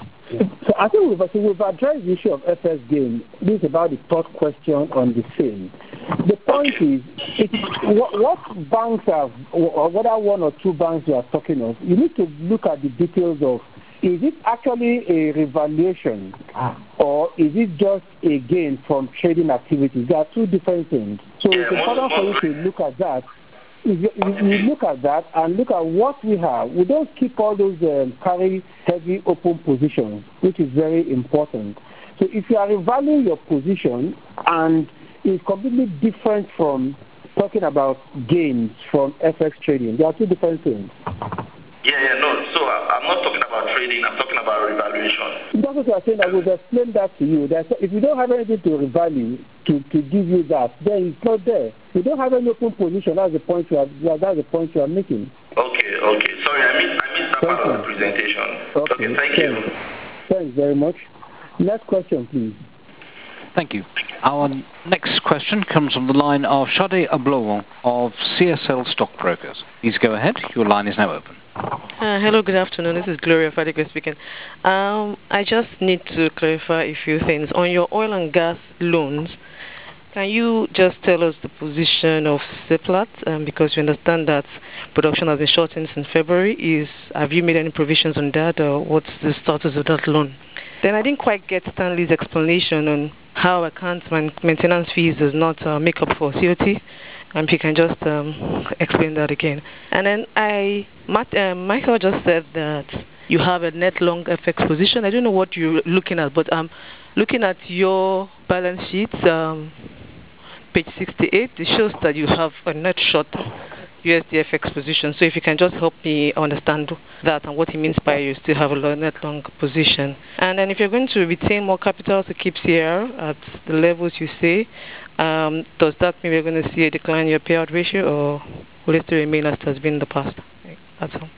So I think we've addressed the issue of FX gain. This is about the third question on the same. The point is, what banks have, or whether one or two banks you are talking of, you need to look at the details of, is it actually a revaluation or is it just a gain from trading activities? There are two different things. So it's important for you to look at that. You look at that and look at what we have. We don't keep all those carry heavy open positions, which is very important. So if you are revaluing your position and it's completely different from talking about gains from FX trading, there are two different things. No. So I'm not talking about trading. I'm talking about revaluation. That's what I'm saying. I will explain that to you. If you don't have anything to revalue to give you that, then it's not there. You don't have any open position. That's the point you are making. Okay. Sorry, I missed that part of the presentation. Okay, thank you. Thanks very much. Next question, please. Thank you. Our next question comes from the line of Shade Ablowo of CSL Stockbrokers. Please go ahead. Your line is now open. Hello, good afternoon. This is Gloria Fadigwe speaking. I just need to clarify a few things. On your oil and gas loans, can you just tell us the position of Seplat? Because we understand that production has been shortened since February. Have you made any provisions on that, or what's the status of that loan? Then I didn't quite get Stanley's explanation on how account maintenance fees does not make up for COT. If you can just explain that again. And then Michael just said that you have a net long FX position. I don't know what you're looking at, but I'm looking at your balance sheet, page 68. It shows that you have a net short USD FX position. So if you can just help me understand that and what it means by you still have a net long position. And then if you're going to retain more capital to keep CR at the levels you say, does that mean we're going to see a decline in your payout ratio, or will it still remain as it has been in the past? That's all.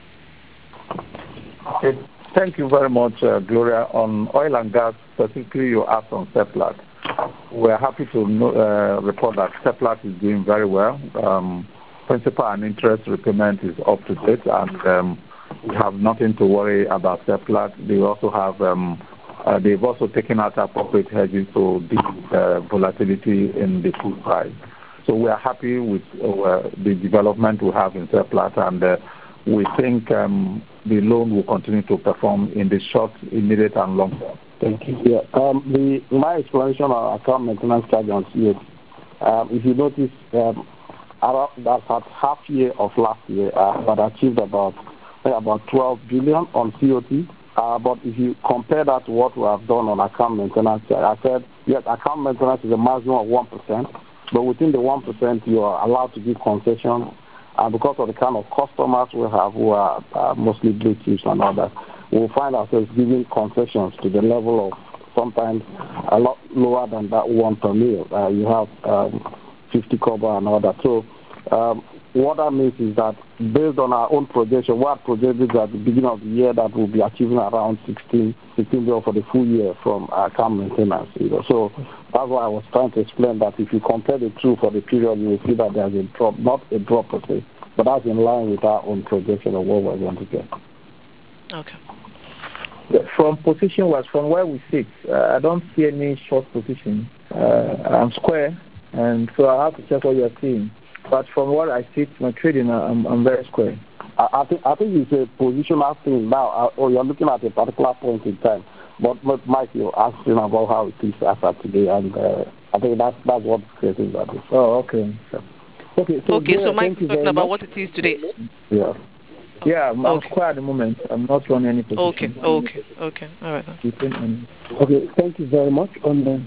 Okay. Thank you very much, Gloria. On oil and gas, specifically you asked on Seplat. We're happy to report that Seplat is doing very well. Principal and interest repayment is up to date, and we have nothing to worry about Seplat. They also have, they've also taken out appropriate hedges to deal with volatility in the food price. So we are happy with the development we have in Seplat, and we think the loan will continue to perform in the short, immediate, and long term. Thank you. Yeah. My explanation on account maintenance charge on COT, if you notice, that's at half year of last year, but achieved about 12 billion on COT. But if you compare that to what we have done on account maintenance, I said, yes, account maintenance is a maximum of 1%, but within the 1%, you are allowed to give concessions. And because of the kind of customers we have who are mostly blue chips and all that, we'll find ourselves giving concessions to the level of sometimes a lot lower than that 1 per mil. You have 50 kobo and all that. So what that means is that based on our own projection, we are projected at the beginning of the year that we'll be achieving around 16 billion for the full year from account maintenance. So that's why I was trying to explain that if you compare the two for the period, you will see that there's a drop, not a drop per se, but that's in line with our own projection of what we're going to get. Okay. From position-wise, from where we sit, I don't see any short position. I'm square, and so I have to check what you're seeing. But from what I see, my trading, I'm very square. I think it's a positional thing now, or you're looking at a particular point in time. But Mike, you're asking about how it is as of today, and I think that's what's creating that. Oh, okay. So Mike is talking about what it is today. Yeah. Yeah, I'm square at the moment. I'm not running any position. Okay. All right. Okay, thank you very much. On the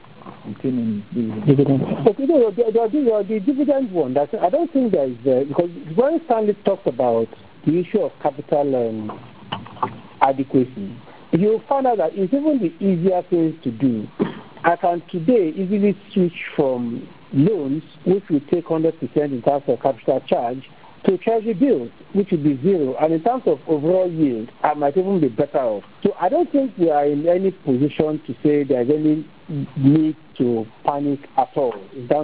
dividend. Okay, the dividend one, I don't think there is, because when Stanley talked about the issue of capital adequacy, you'll find out that it's even the easier things to do. I can today easily switch from loans, which will take 100% in terms of capital charge, to treasury bills, which will be zero. And in terms of overall yield, I might even be better off. So I don't think we are in any position to say there's any need to panic at all in terms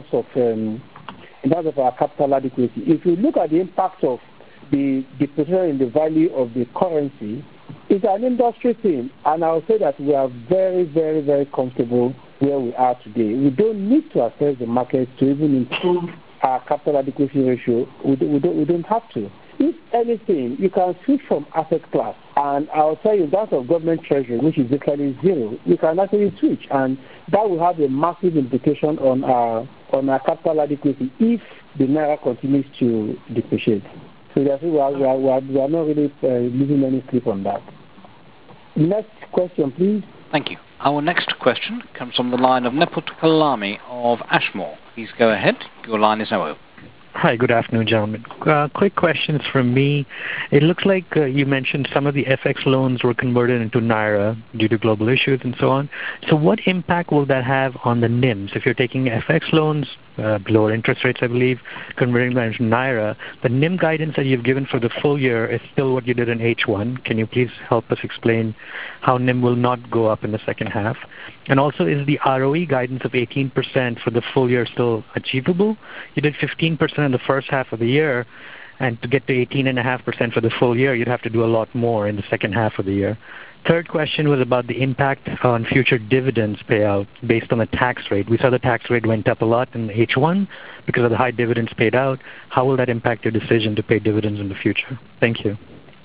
of our capital adequacy. If you look at the impact of the depreciation in the value of the currency, it's an industry thing, and I'll say that we are very, very, very comfortable where we are today. We don't need to assess the market to even improve our capital adequacy ratio. We don't have to. If anything, you can switch from asset class, and I'll tell you, in terms of government treasury, which is basically zero, you can actually switch, and that will have a massive implication on our capital adequacy if the naira continues to depreciate. So we are not really losing any sleep on that. Next question, please. Thank you. Our next question comes from the line of Neput Kalami of Ashmore. Please go ahead. Your line is now open. Hi, good afternoon, gentlemen. Quick questions from me. It looks like you mentioned some of the FX loans were converted into Naira due to global issues and so on. So what impact will that have on the NIMs? If you're taking FX loans, lower interest rates, I believe, converting that into Naira, the NIM guidance that you've given for the full year is still what you did in H1. Can you please help us explain how NIM will not go up in the second half? And also, is the ROE guidance of 18% for the full year still achievable? You did 15% in the first half of the year, and to get to 18.5% for the full year, you'd have to do a lot more in the second half of the year. Third question was about the impact on future dividends payout based on the tax rate. We saw the tax rate went up a lot in H1 because of the high dividends paid out. How will that impact your decision to pay dividends in the future? Thank you.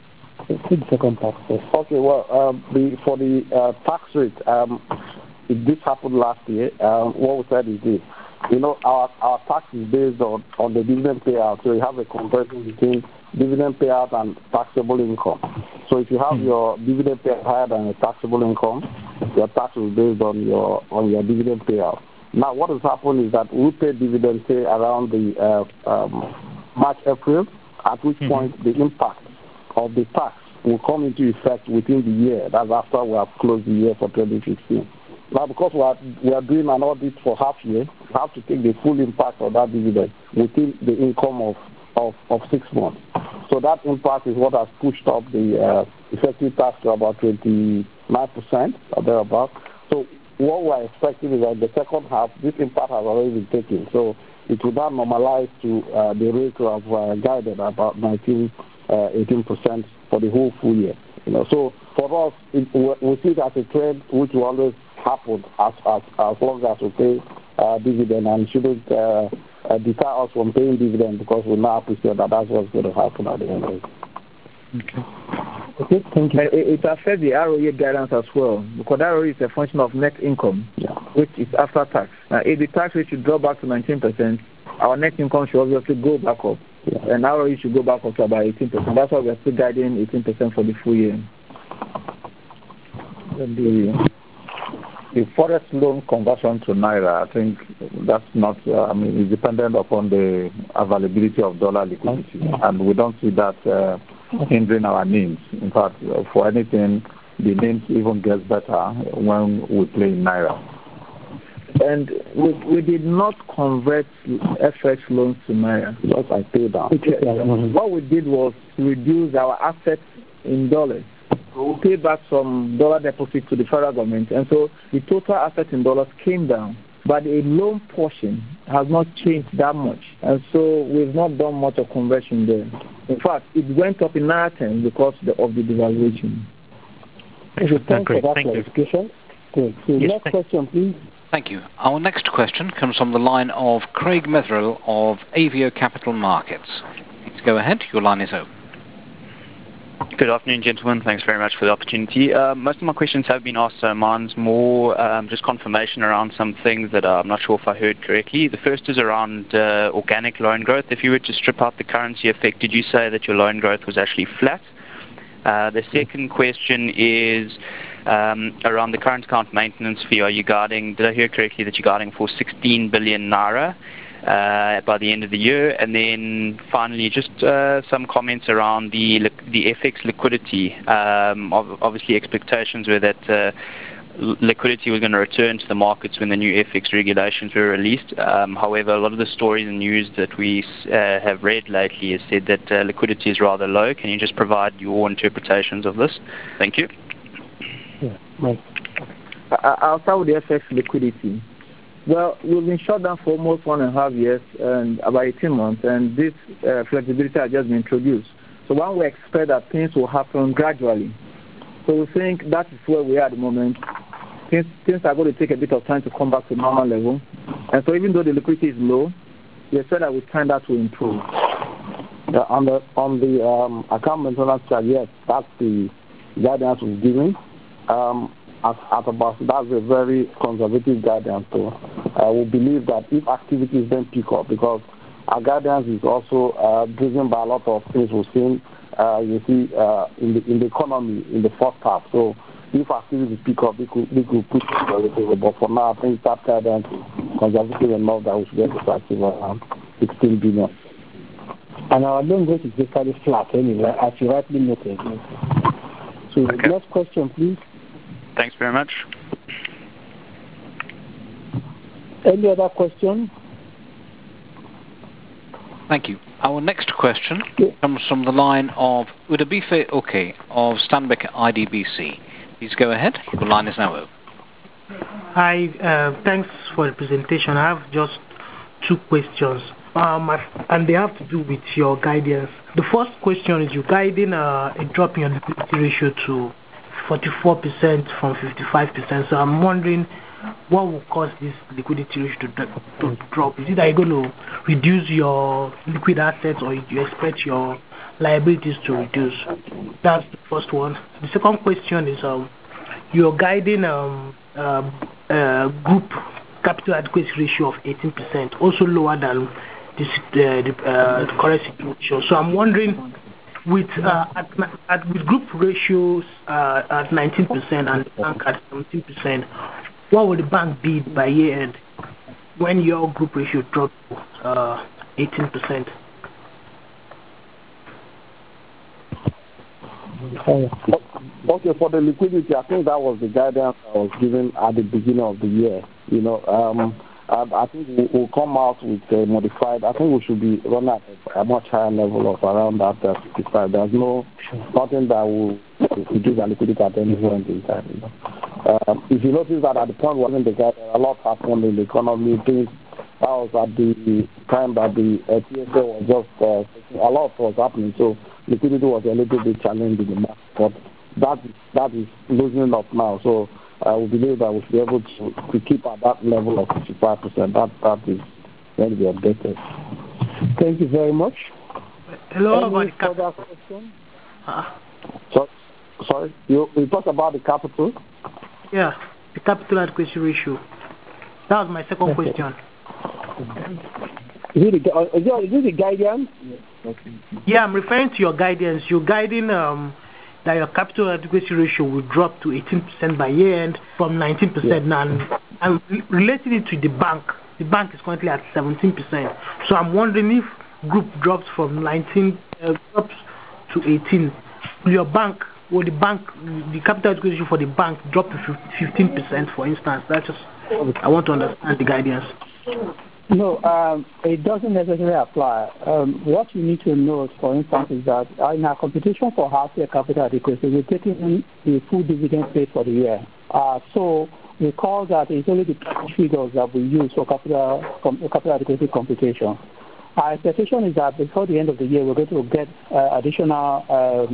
Okay, well, for the tax rate, this happened last year. What we said is this. Our tax is based on the dividend payout, so you have a comparison between dividend payout and taxable income. So if you have your dividend payout higher than your taxable income, your tax is based on your dividend payout. Now, what has happened is that we pay dividends, say, around the March, April, at which point the impact of the tax will come into effect within the year. That's after we have closed the year for 2016. Now, because we are doing an audit for half year, we have to take the full impact of that dividend within the income of 6 months. So that impact is what has pushed up the effective tax to about 29% or thereabout. So what we're expecting is that the second half, this impact has already been taken. So it will now normalize to the rate of guided about 18% for the whole full year. So for us, we see it as a trend which will always happen as long as we pay dividend, and shouldn't deter us from paying dividend because we now appreciate that that's what's going to happen at the end of it. Okay. Okay, thank you. It affects the ROE guidance as well, because ROE is a function of net income, which is after tax. Now, if the tax rate should drop back to 19%, our net income should obviously go back up, and ROE should go back up to about 18%. That's why we are still guiding 18% for the full year. The forex loan conversion to Naira, I think that's not, it's dependent upon the availability of dollar liquidity, and we don't see that hindering our NIMs. In fact, for anything, the NIMs even gets better when we play in Naira. And we did not convert FX loans to Naira. Just I paid down. What we did was reduce our assets in dollars. We paid back some dollar deposits to the federal government, and so the total assets in dollars came down, but the loan portion has not changed that much, and so we've not done much of conversion there. In fact, it went up in Naira terms because of the devaluation. Thanks for that clarification. Great. So next question, please. Thank you. Our next question comes from the line of Craig Metherill of Avio Capital Markets. Please go ahead. Your line is open. Good afternoon, gentlemen. Thanks very much for the opportunity. Most of my questions have been asked, so mine's more just confirmation around some things that I'm not sure if I heard correctly. The first is around organic loan growth. If you were to strip out the currency effect, did you say that your loan growth was actually flat? The second question is around the current account maintenance fee. Are you guiding, did I hear correctly that you're guiding for 16 billion Naira by the end of the year? And then finally, just some comments around the FX liquidity. Obviously, expectations were that liquidity was going to return to the markets when the new FX regulations were released. However, a lot of the stories and news that we have read lately has said that liquidity is rather low. Can you just provide your interpretations of this? Thank you. I'll start with the FX liquidity. Well, we've been shut down for almost 1.5 years and about 18 months, and this flexibility has just been introduced. So one we expect that things will happen gradually. So we think that is where we are at the moment. Things are going to take a bit of time to come back to normal level. And so even though the liquidity is low, we expect that with time that will improve. On the account maintenance charge, yes, that's the guidance we're giving. At about, that's a very conservative guidance. So we believe that if activities then pick up, because our guidance is also driven by a lot of things we've seen, you see, in the economy in the first half. So if activities pick up, we could push it a little. But for now, I think that guidance is conservative enough that we should be able to achieve around 16 billion. And our loan growth is basically flat anyway, as you rightly noted. So okay. Next question, please. Thanks very much. Any other question? Thank you. Our next question comes from the line of Udabife Oke of Stanbic IDBC. Please go ahead. The line is now open. Hi, thanks for the presentation. I have just two questions, and they have to do with your guidance. The first question is you're guiding a drop in your liquidity ratio to 44% from 55%. So I'm wondering what will cause this liquidity ratio to drop? Is it that you're going to reduce your liquid assets, or you expect your liabilities to reduce? That's the first one. The second question is you're guiding group capital adequacy ratio of 18%, also lower than the current situation. So I'm wondering, with group ratios at 19% and the bank at 17%, what will the bank be by year end when your group ratio drops to 18%? Okay, for the liquidity, I think that was the guidance I was given at the beginning of the year. You know, I think we'll come out with a modified. I think we should be running at a much higher level of around that 55. There's nothing that will reduce the liquidity at any point in time. You know. If you notice that at the point when the guy, a lot happened in the economy, things that was at the time that the TSA was just a lot was happening. So liquidity was a little bit challenging in the market, but that is loosening up now. So we believe that we should be able to keep at that level of 55%. That is going to be updated. Thank you very much. Hello, any further question? Sorry, you talked about the capital? Yeah, the capital adequacy ratio. That was my second question. Is it the guidance? Yeah, I'm referring to your guidance. You're guiding that your capital adequacy ratio will drop to 18% by year end from 19% now. And relating it to the bank is currently at 17%. So I'm wondering if group drops from 19 drops to 18, will the capital adequacy ratio for the bank drop to 15%, for instance? I want to understand the guidance. No, it doesn't necessarily apply. What you need to note, for instance, is that in our computation for half-year capital adequacy, we're taking the full dividend paid for the year. So we call that it's only the figures that we use for capital adequacy computation. Our expectation is that before the end of the year, we're going to get additional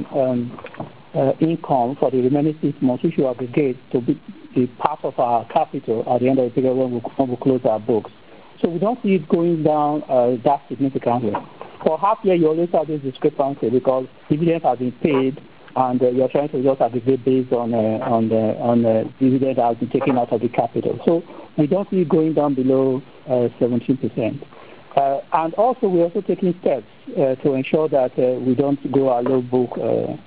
income for the remaining 6 months, which will aggregate to be part of our capital at the end of the year when we close our books. So we don't see it going down that significantly. For half year, you always have this discrepancy because dividend has been paid, and you're trying to just aggregate based on the dividend that has been taken out of the capital. So we don't see it going down below 17%. And also, we're also taking steps to ensure that we don't grow our loan book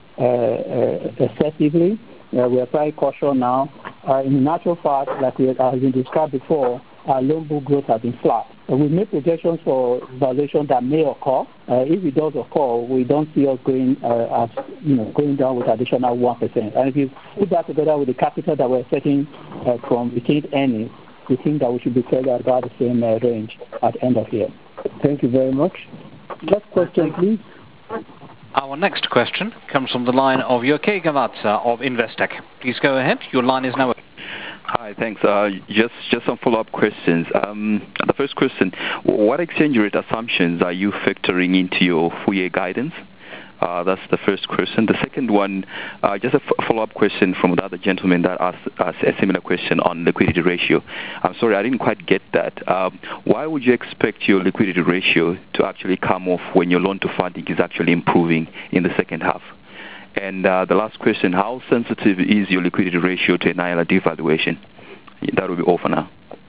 excessively. We apply caution now. In natural fact, like has been described before, our loan book growth has been flat. We make projections for valuation that may occur. If it does occur, we don't see us going down with additional 1%. And if you put that together with the capital that we're setting from retained earnings, we think that we should be fairly at about the same range at the end of year. Thank you very much. Next question, please. Our next question comes from the line of Yoke Gavazza of Investec. Please go ahead. Your line is now open. Hi, thanks. Just some follow-up questions. The first question, what exchange rate assumptions are you factoring into your full-year guidance? That's the first question. The second one, just a follow-up question from the other gentleman that asked a similar question on liquidity ratio. I'm sorry, I didn't quite get that. Why would you expect your liquidity ratio to actually come off when your loan-to-funding is actually improving in the second half? And the last question, how sensitive is your liquidity ratio to an Naira devaluation? That will be all for now.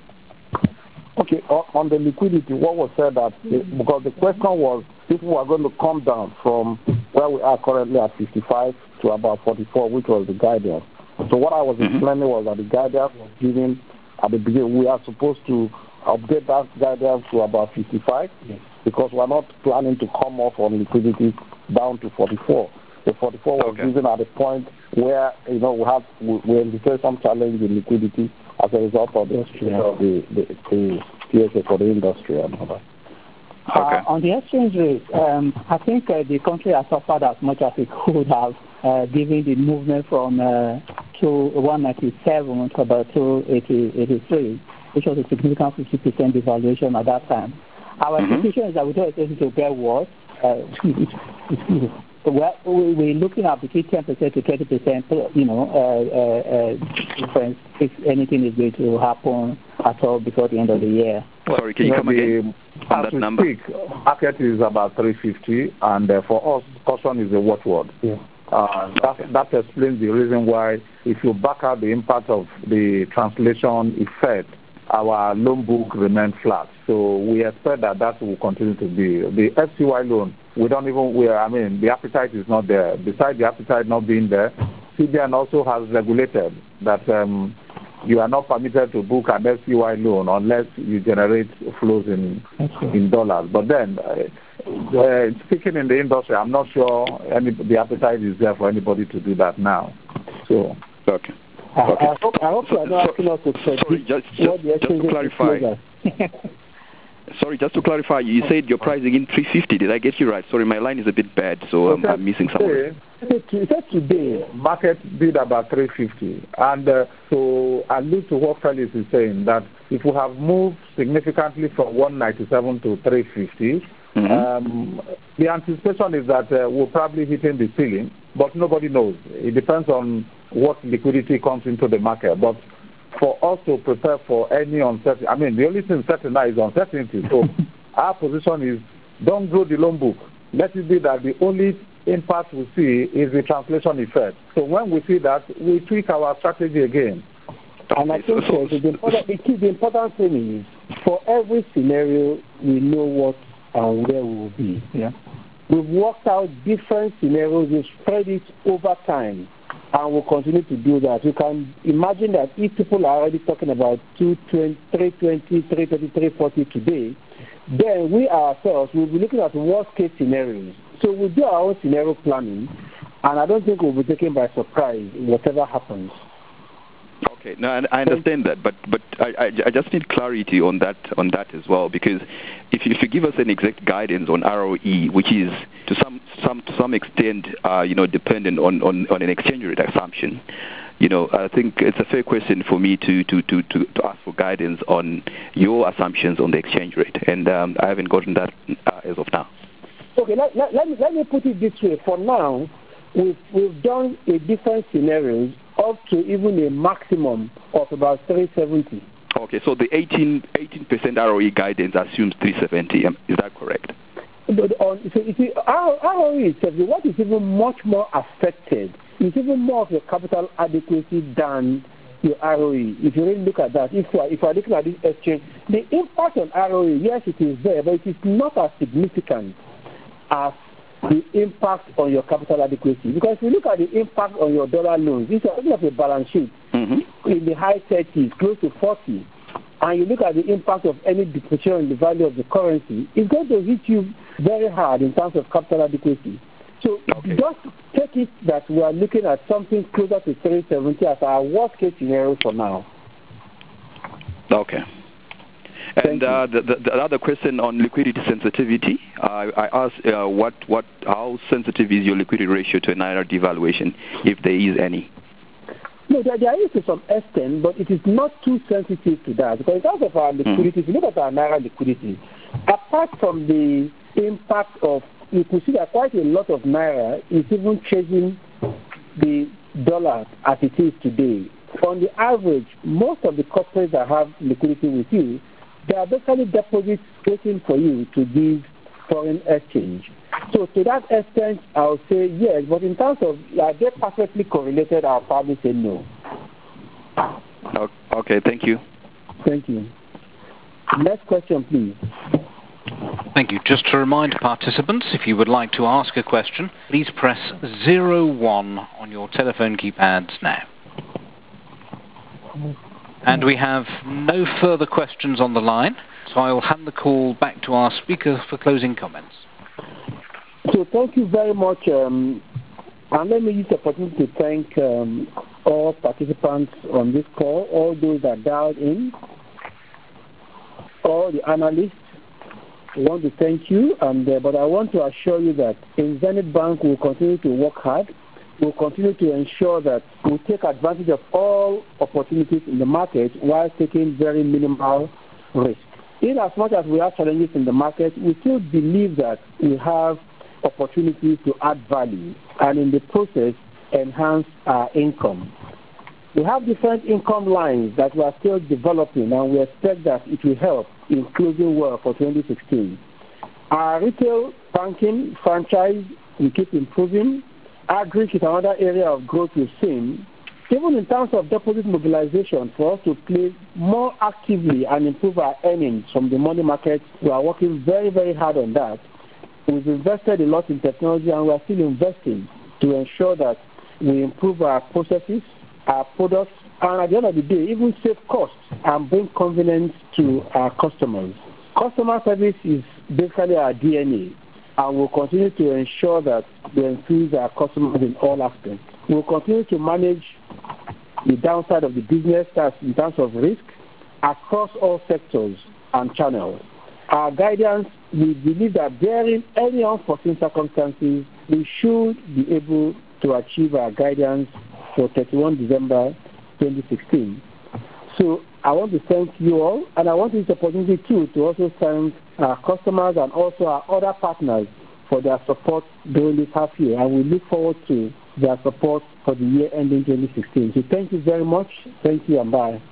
Okay, on the liquidity, what was said that, because the question was if we are going to come down from where we are currently at 55 to about 44, which was the guidance. So what I was explaining was that the guidance was given at the beginning. We are supposed to update that guidance to about 55 because we are not planning to come off on liquidity down to 44. The 44 was given at a point where we anticipate some challenge in liquidity as a result of the PSA for the industry and all that. On the exchange rate, I think the country has suffered as much as it could have, given the movement from 197 to about 283, which was a significant 50% devaluation at that time. Our expectation is that we don't expect it to get worse. We're looking at between 10% to 20%, difference if anything is going to happen at all before the end of the year. Sorry, can you come again on that number? Market is about 350, and for us, caution is a watchword. Yeah. That explains the reason why, if you back out the impact of the translation effect, our loan book remains flat. So we expect that will continue to be. The FCY loan, the appetite is not there. Besides the appetite not being there, CBN also has regulated that you are not permitted to book an FCY loan unless you generate flows in dollars. But then, speaking in the industry, I'm not sure the appetite is there for anybody to do that now. So, okay. I hope you are not asking us to predict what the exchange rate is. Sorry, just to clarify, you said your pricing in 350. Did I get you right? Sorry, my line is a bit bad, so I'm missing something. Today, market bid about 350. And so I allude to what Felix is saying, that if we have moved significantly from 197 to 350, the anticipation is that we're probably hitting the ceiling, but nobody knows. It depends on what liquidity comes into the market. But for us to prepare for any uncertainty, the only thing certain now is uncertainty. So our position is don't grow the loan book. Let it be that the only impact we see is the translation effect. So when we see that, we tweak our strategy again. And I think the important thing is, for every scenario, we know what and where we will be. Yeah. We've worked out different scenarios, we spread it over time, and we'll continue to do that. You can imagine that if people are already talking about 220, 320, 330, 340 today, then we ourselves will be looking at worst-case scenarios. So we'll do our own scenario planning, and I don't think we'll be taken by surprise whatever happens. Okay, no, I understand that, but I just need clarity on that as well, because if you give us an exact guidance on ROE, which is to some extent dependent on an exchange rate assumption, I think it's a fair question for me to ask for guidance on your assumptions on the exchange rate, and I haven't gotten that as of now. Okay, let me put it this way. For now, we've done a different scenarios up to even a maximum of about 370. Okay, so the 18% ROE guidance assumes 370. Is that correct? But ROE itself, what is even much more affected is even more of your capital adequacy than your ROE. If you really look at that, if you are looking at this exchange, the impact on ROE, yes, it is there, but it is not as significant as the impact on your capital adequacy. Because if you look at the impact on your dollar loans, this is a balance sheet in the high 30s, close to 40, and you look at the impact of any depreciation in the value of the currency, it's going to hit you very hard in terms of capital adequacy. So just take it that we are looking at something closer to 370 as our worst case scenario for now. Okay. And the other question on liquidity sensitivity, I asked how sensitive is your liquidity ratio to a Naira devaluation, if there is any? No, there is to some extent, but it is not too sensitive to that. Because in terms of our liquidity, if you look at our Naira liquidity, apart from the impact of, you can see that quite a lot of Naira is even chasing the dollar as it is today. On the average, most of the corporates that have liquidity with you, they are basically deposits waiting for you to give foreign exchange. So to that extent, I'll say yes, but in terms of are they perfectly correlated, I'll probably say no. Okay, thank you. Thank you. Next question, please. Thank you. Just to remind participants, if you would like to ask a question, please press 01 on your telephone keypads now. And we have no further questions on the line, so I will hand the call back to our speaker for closing comments. So thank you very much, and let me use the opportunity to thank all participants on this call, all those that dialed in, all the analysts. I want to thank you, but I want to assure you that in Zenith Bank we'll continue to work hard. We'll continue to ensure that we take advantage of all opportunities in the market while taking very minimal risk. In as much as we have challenges in the market, we still believe that we have opportunities to add value and in the process enhance our income. We have different income lines that we are still developing, and we expect that it will help in closing well for 2016. Our retail banking franchise will keep improving. Agri is another area of growth we've seen. Even in terms of deposit mobilization, for us to play more actively and improve our earnings from the money market, we are working very, very hard on that. We've invested a lot in technology, and we are still investing to ensure that we improve our processes, our products, and at the end of the day, even save costs and bring convenience to our customers. Customer service is basically our DNA, and we'll continue to ensure that we infuse our customers in all aspects. We'll continue to manage the downside of the business, that's in terms of risk, across all sectors and channels. Our guidance, we believe that bearing any unforeseen circumstances, we should be able to achieve our guidance for 31 December 2016. So I want to thank you all, and I want this opportunity too to also thank our customers and also our other partners for their support during this half year, and we look forward to their support for the year ending 2016. So thank you very much. Thank you, and bye.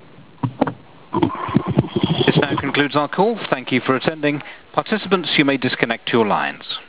This now concludes our call. Thank you for attending. Participants, you may disconnect your lines.